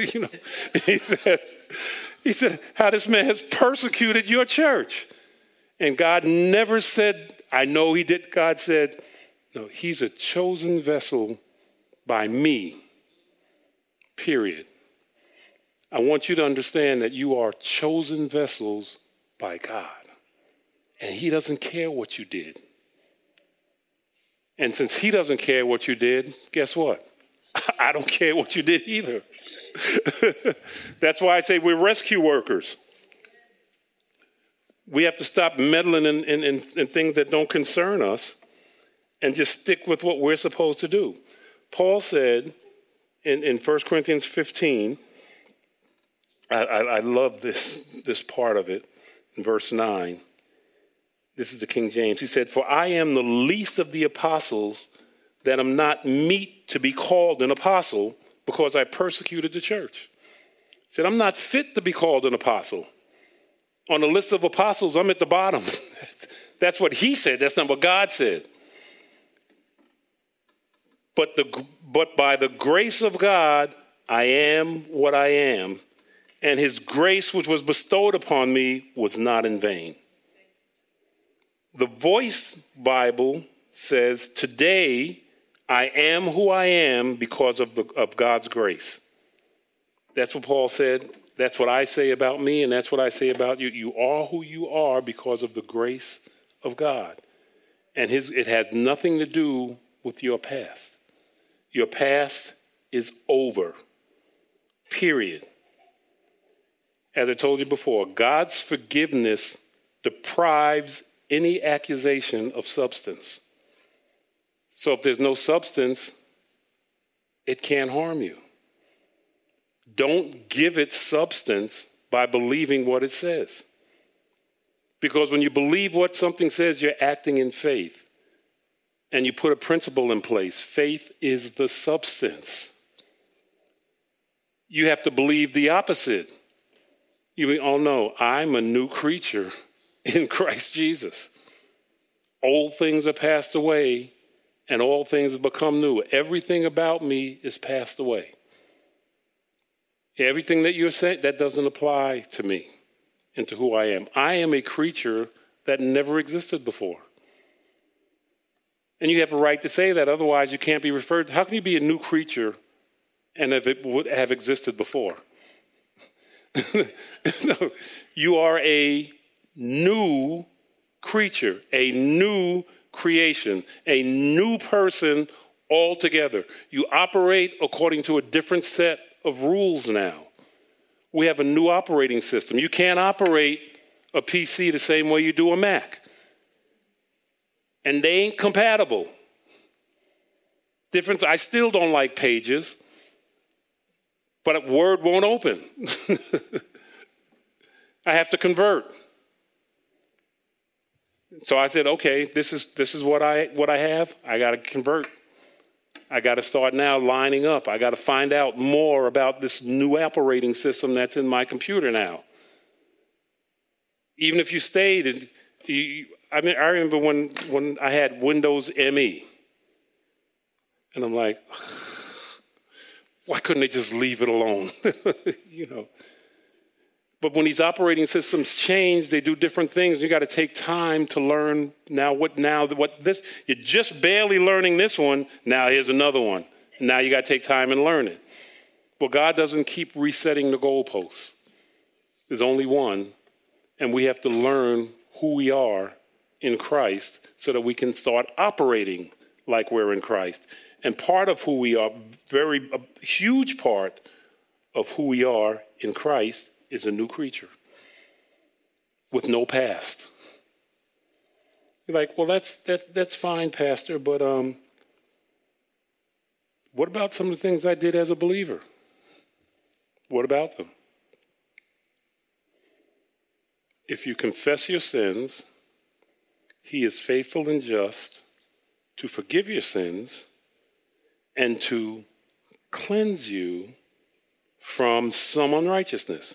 He said, how this man has persecuted your church. And God never said, I know he did. God said, no, he's a chosen vessel by me, period. I want you to understand that you are chosen vessels by God. And he doesn't care what you did. And since he doesn't care what you did, guess what? I don't care what you did either. That's why I say we're rescue workers. We have to stop meddling in things that don't concern us and just stick with what we're supposed to do. Paul said in 1 Corinthians 15, I love this part of it, in verse 9. This is the King James. He said, for I am the least of the apostles, that am not meet to be called an apostle, because I persecuted the church. He said, I'm not fit to be called an apostle. On the list of apostles, I'm at the bottom. That's what he said. That's not what God said. But by the grace of God, I am what I am. And his grace, which was bestowed upon me, was not in vain. The Voice Bible says, today I am who I am because of God's grace. That's what Paul said. That's what I say about me, and that's what I say about you. You are who you are because of the grace of God. And it has nothing to do with your past. Your past is over. Period. As I told you before, God's forgiveness deprives any accusation of substance. So if there's no substance, it can't harm you. Don't give it substance by believing what it says. Because when you believe what something says, you're acting in faith. And you put a principle in place. Faith is the substance. You have to believe the opposite. You mean, oh no, I'm a new creature in Christ Jesus. Old things are passed away and all things have become new. Everything about me is passed away. Everything that you're saying, that doesn't apply to me and to who I am. I am a creature that never existed before. And you have a right to say that, otherwise you can't be referred to. How can you be a new creature and if it would have existed before? No, you are a new creature, a new creation, a new person altogether. You operate according to a different set of rules now. We have a new operating system. You can't operate a PC the same way you do a Mac. And they ain't compatible. Different. I still don't like Pages, but Word won't open. I have to convert. So I said, okay, this is what I have. I got to convert. I got to start now lining up. I got to find out more about this new operating system that's in my computer now. Even if you stayed, I remember when I had Windows ME, and I'm like, why couldn't they just leave it alone? But when these operating systems change, they do different things. You got to take time to learn what this. You're just barely learning this one. Now here's another one. Now you got to take time and learn it. Well, God doesn't keep resetting the goalposts. There's only one, and we have to learn who we are in Christ so that we can start operating like we're in Christ. And part of who we are, a huge part of who we are in Christ, is a new creature with no past. You're like, well, that's fine, Pastor, but what about some of the things I did as a believer? What about them? If you confess your sins, he is faithful and just to forgive your sins and to cleanse you from some unrighteousness.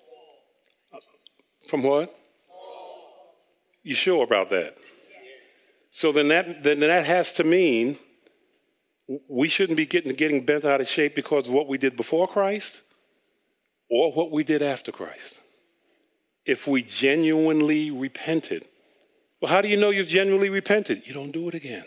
From what? You sure about that? Yes. So then that has to mean we shouldn't be getting bent out of shape because of what we did before Christ or what we did after Christ. If we genuinely repented. Well, how do you know you've genuinely repented? You don't do it again.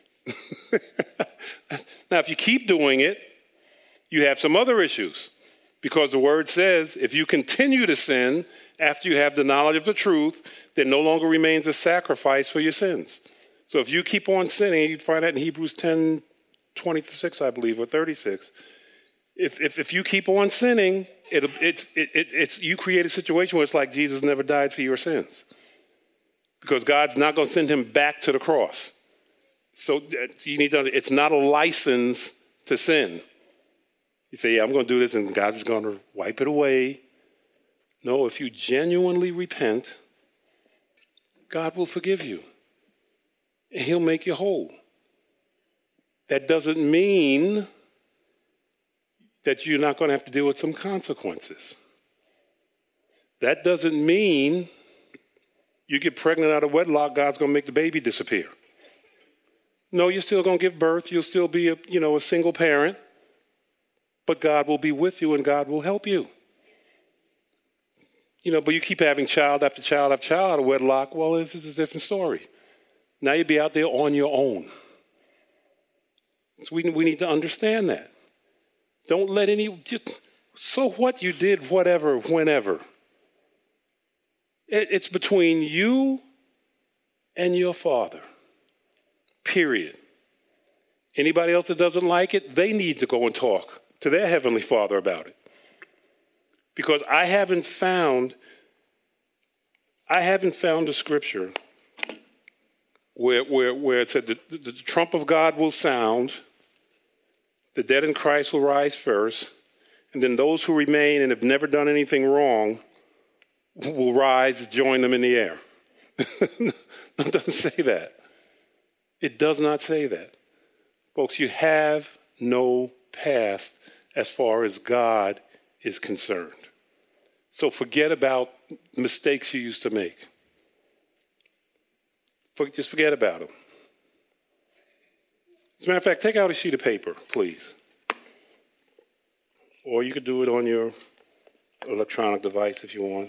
Now, if you keep doing it, you have some other issues. Because the word says, if you continue to sin after you have the knowledge of the truth, there no longer remains a sacrifice for your sins. So if you keep on sinning, you find that in Hebrews 10:26, I believe, or 36. If you keep on sinning, it's you create a situation where it's like Jesus never died for your sins. Because God's not going to send him back to the cross. So you need to understand, it's not a license to sin. You say, yeah, I'm going to do this, and God's going to wipe it away. No, if you genuinely repent, God will forgive you. And he'll make you whole. That doesn't mean that you're not going to have to deal with some consequences. That doesn't mean you get pregnant out of wedlock, God's going to make the baby disappear. No, you're still going to give birth. You'll still be a single parent. But God will be with you and God will help you. But you keep having child after child after child out of wedlock. Well, this is a different story. Now you'll be out there on your own. So we need to understand that. Don't let so what you did, whatever, whenever. It's between you and your Father. Period. Anybody else that doesn't like it, they need to go and talk to their Heavenly Father about it. Because I haven't found a scripture where it said the trump of God will sound, the dead in Christ will rise first, and then those who remain and have never done anything wrong will rise, join them in the air. It doesn't say that. It does not say that. Folks, you have no past as far as God is concerned. So forget about mistakes you used to make. Just forget about them. As a matter of fact, take out a sheet of paper, please. Or you could do it on your electronic device if you want.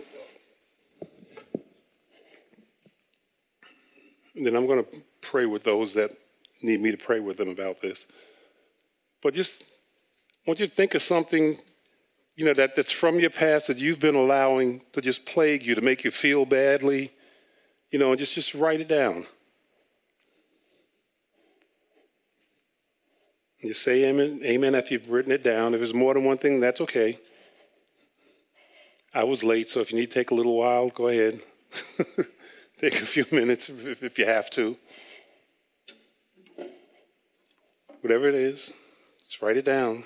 And then I'm going to pray with those that need me to pray with them about this. But just I want you to think of something, that's from your past that you've been allowing to just plague you, to make you feel badly, and just write it down. You say amen, amen if you've written it down. If it's more than one thing, that's okay. I was late, so if you need to take a little while, go ahead. Take a few minutes if you have to. Whatever it is, just write it down.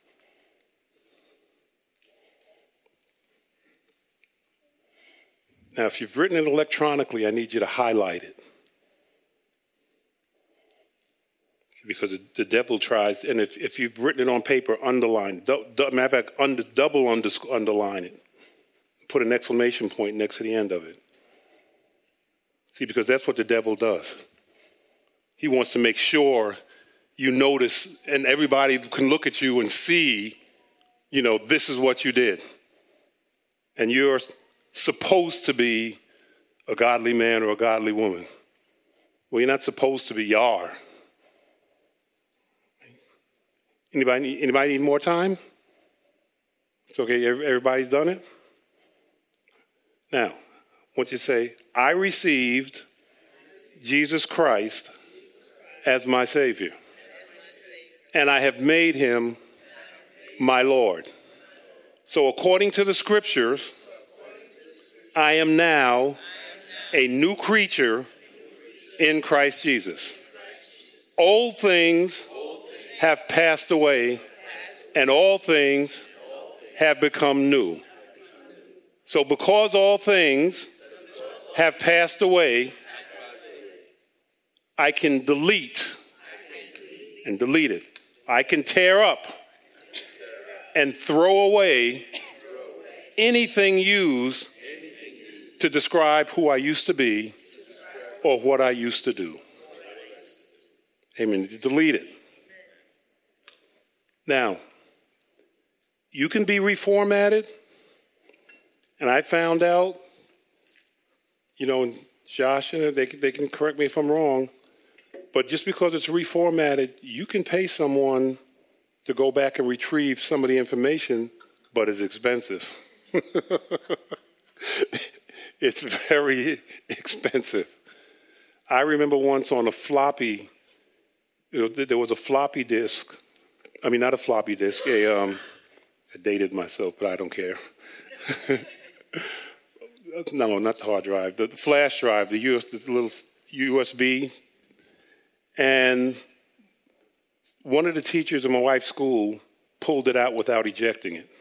Now, if you've written it electronically, I need you to highlight it. Because the devil tries, and if you've written it on paper, underline. Matter of fact, double underline it. Put an exclamation point next to the end of it. See, because that's what the devil does. He wants to make sure you notice, and everybody can look at you and see, this is what you did. And you're supposed to be a godly man or a godly woman. Well, you're not supposed to be, you are. Anybody need more time? It's okay, everybody's done it? Now, I want you to say, I received Jesus Christ as my Savior, and I have made him my Lord. So according to the scriptures, I am now a new creature in Christ Jesus. Old things have passed away, and all things have become new. So because all things have passed away, I can delete it. I can tear up and throw away anything used to describe who I used to be or what I used to do. Amen. Delete it. Now, you can be reformatted, and I found out, Josh, they can correct me if I'm wrong, but just because it's reformatted, you can pay someone to go back and retrieve some of the information, but it's expensive. It's very expensive. I remember once on a floppy, there was a floppy disk. I mean, not a floppy disk. I dated myself, but I don't care. No, not the hard drive. The flash drive, the little USB. And one of the teachers in my wife's school pulled it out without ejecting it.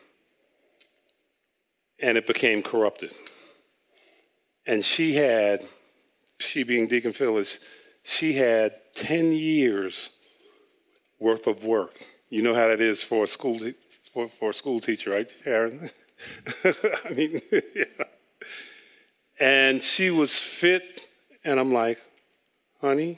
And it became corrupted. And she being Deacon Phyllis, she had 10 years worth of work. You know how that is for a school teacher, right, Aaron? I mean, yeah. And she was fit, and I'm like, honey,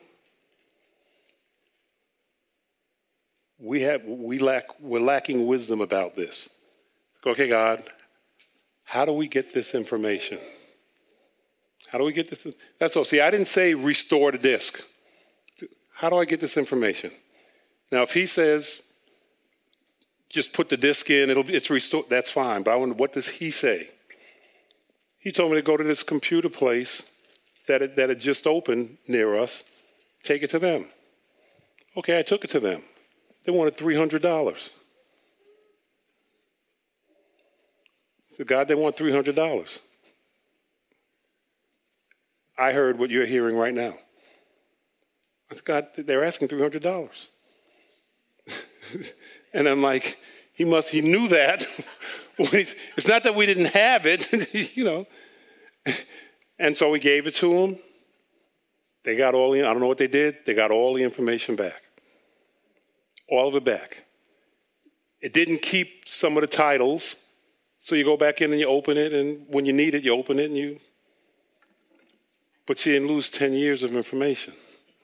we're lacking wisdom about this. Okay, God, how do we get this information? How do we get this? That's all. See, I didn't say restore the disk. How do I get this information? Now, if he says, just put the disk in, it's restored, that's fine. But I wonder, what does he say? He told me to go to this computer place that had just opened near us, take it to them. Okay, I took it to them. They wanted $300. So, God, they want $300. I heard what you're hearing right now. I said, God, they're asking $300. And I'm like, he knew that. It's not that we didn't have it, And so we gave it to them. They got I don't know what they did. They got all the information back. All of it back. It didn't keep some of the titles. So you go back in and you open it, and when you need it, you open it and but she didn't lose 10 years of information.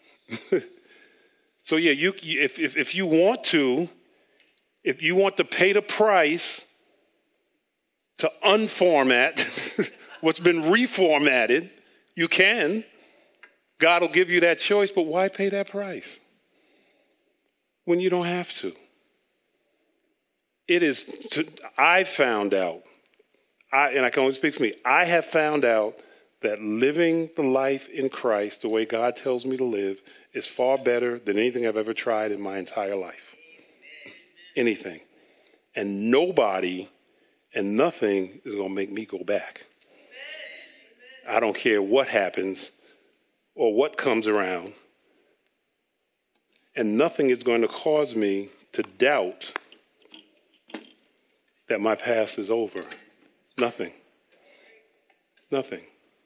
So yeah, if you want to pay the price to unformat what's been reformatted, you can. God will give you that choice, but why pay that price when you don't have to? I found out, and I can only speak for me, I have found out that living the life in Christ the way God tells me to live is far better than anything I've ever tried in my entire life. anything. And nobody and nothing is going to make me go back. I don't care what happens or what comes around. And nothing is going to cause me to doubt that my past is over. Nothing. Nothing.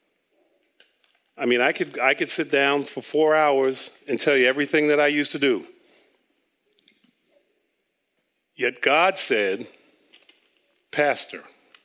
I mean, I could sit down for 4 hours and tell you everything that I used to do. Yet God said, pastor.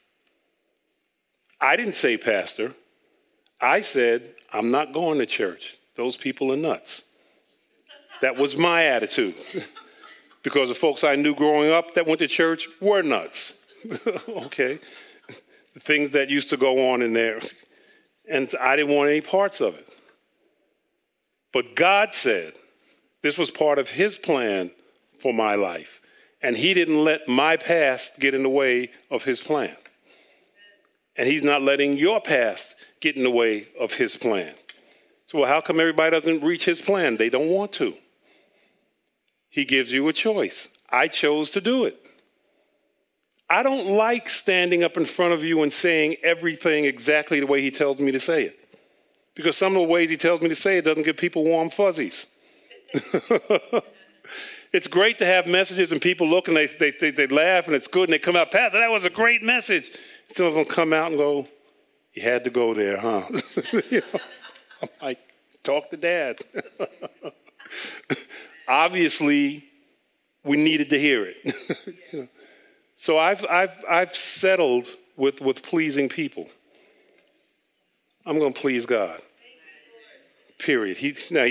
I didn't say pastor. I said, I'm not going to church. Those people are nuts. That was my attitude. Because the folks I knew growing up that went to church were nuts. Okay? The things that used to go on in there. And I didn't want any parts of it. But God said this was part of his plan for my life. And he didn't let my past get in the way of his plan. And he's not letting your past get in the way of his plan. So how come everybody doesn't reach his plan? They don't want to. He gives you a choice. I chose to do it. I don't like standing up in front of you and saying everything exactly the way he tells me to say it. Because some of the ways he tells me to say it doesn't give people warm fuzzies. It's great to have messages and people look and they laugh and it's good and they come out, Pastor, that was a great message. Some of them come out and go, you had to go there, huh? You know, I'm like, talk to Dad. Obviously, we needed to hear it. So I've settled with pleasing people. I'm going to please God. Period.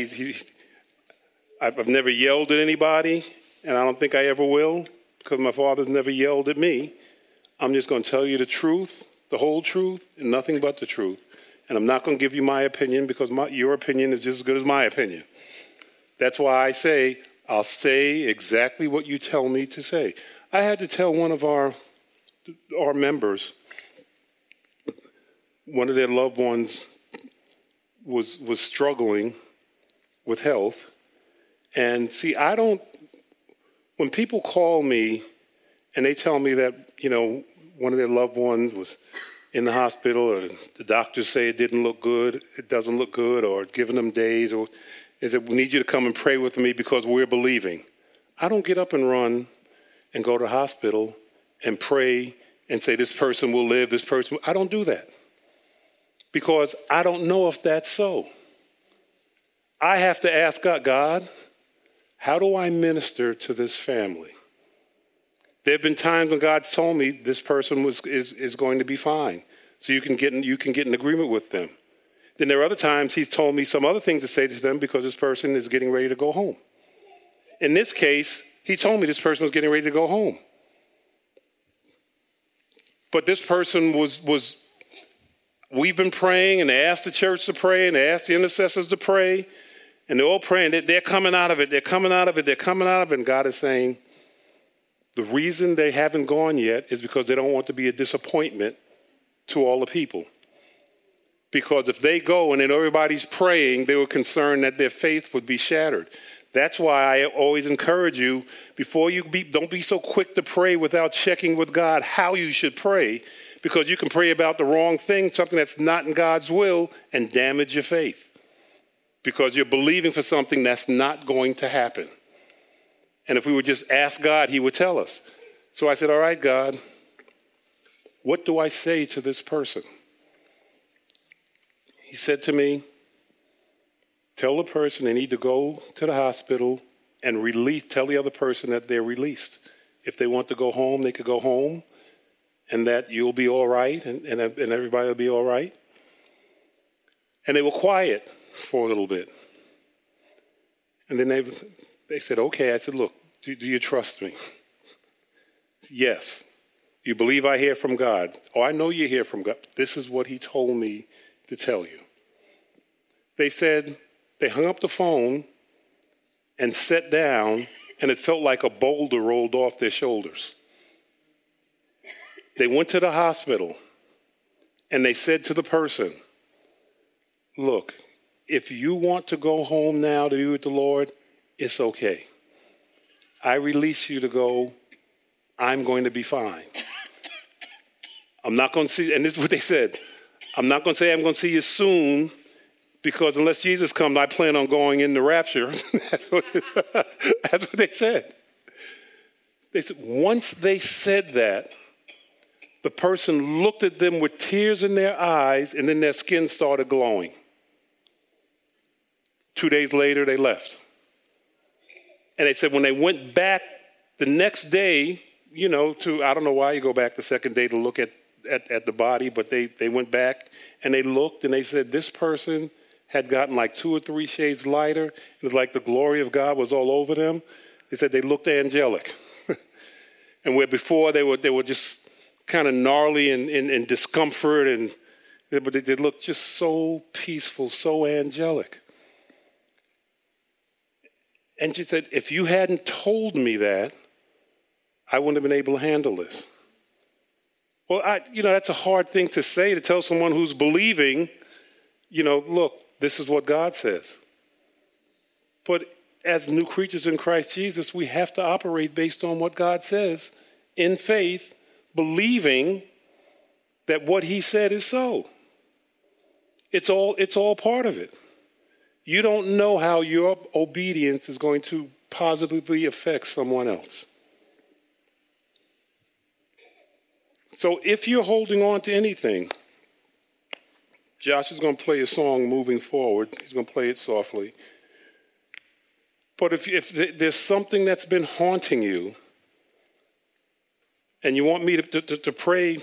I've never yelled at anybody, and I don't think I ever will, because my father's never yelled at me. I'm just going to tell you the truth, the whole truth, and nothing but the truth. And I'm not going to give you my opinion, because your opinion is just as good as my opinion. That's why I say, I'll say exactly what you tell me to say. I had to tell one of our members, one of their loved ones was struggling with health. And see, when people call me and they tell me that, you know, one of their loved ones was in the hospital or the doctors say it didn't look good, it doesn't look good, or giving them days, or they said, we need you to come and pray with me because we're believing. I don't get up and run and go to the hospital and pray and say this person will live, this person. I don't do that because I don't know if that's so. I have to ask God, how do I minister to this family? There have been times when God's told me this person is going to be fine, so you can get in agreement with them. Then there are other times he's told me some other things to say to them because this person is getting ready to go home. In this case, he told me this person was getting ready to go home. But this person we've been praying, and they asked the church to pray, and they asked the intercessors to pray, and they're all praying. They're coming out of it. They're coming out of it. They're coming out of it. And God is saying, the reason they haven't gone yet is because they don't want to be a disappointment to all the people. Because if they go and then everybody's praying, they were concerned that their faith would be shattered. That's why I always encourage you, don't be so quick to pray without checking with God how you should pray, because you can pray about the wrong thing, something that's not in God's will, and damage your faith. Because you're believing for something that's not going to happen. And if we would just ask God, he would tell us. So I said, all right, God, what do I say to this person? He said to me, tell the person they need to go to the hospital and tell the other person that they're released. If they want to go home, they could go home, and that you'll be all right, and everybody will be all right. And they were quiet for a little bit. And then they said, okay. I said, look, do you trust me? Yes. You believe I hear from God? Oh, I know you hear from God. This is what he told me to tell you. They said they hung up the phone and sat down, and it felt like a boulder rolled off their shoulders. They went to the hospital, and they said to the person, look, if you want to go home now to be with the Lord, it's okay. I release you to go I'm going to be fine. I'm not going to see, and this is what they said, I'm not going to say I'm going to see you soon, because unless Jesus comes, I plan on going in the rapture. That's what they said. They said, once they said that, the person looked at them with tears in their eyes, and then their skin started glowing. 2 days later, they left. And they said when they went back the next day, I don't know why you go back the second day to look at the body, but they went back and they looked and they said this person had gotten like 2 or 3 shades lighter. It was like the glory of God was all over them. They said they looked angelic. And where before they were just kind of gnarly and in discomfort, but they looked just so peaceful, so angelic. And she said, if you hadn't told me that, I wouldn't have been able to handle this. Well, that's a hard thing to say, to tell someone who's believing, look, this is what God says. But as new creatures in Christ Jesus, we have to operate based on what God says in faith, believing that what he said is so. It's all part of it. You don't know how your obedience is going to positively affect someone else. So if you're holding on to anything, Josh is going to play a song moving forward. He's going to play it softly. But if there's something that's been haunting you, and you want me to pray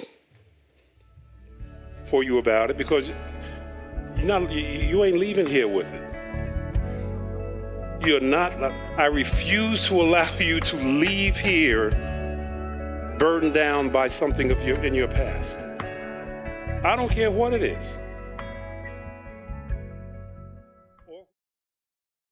for you about it, because you ain't leaving here with it. You're not. I refuse to allow you to leave here burdened down by something in your past. I don't care what it is.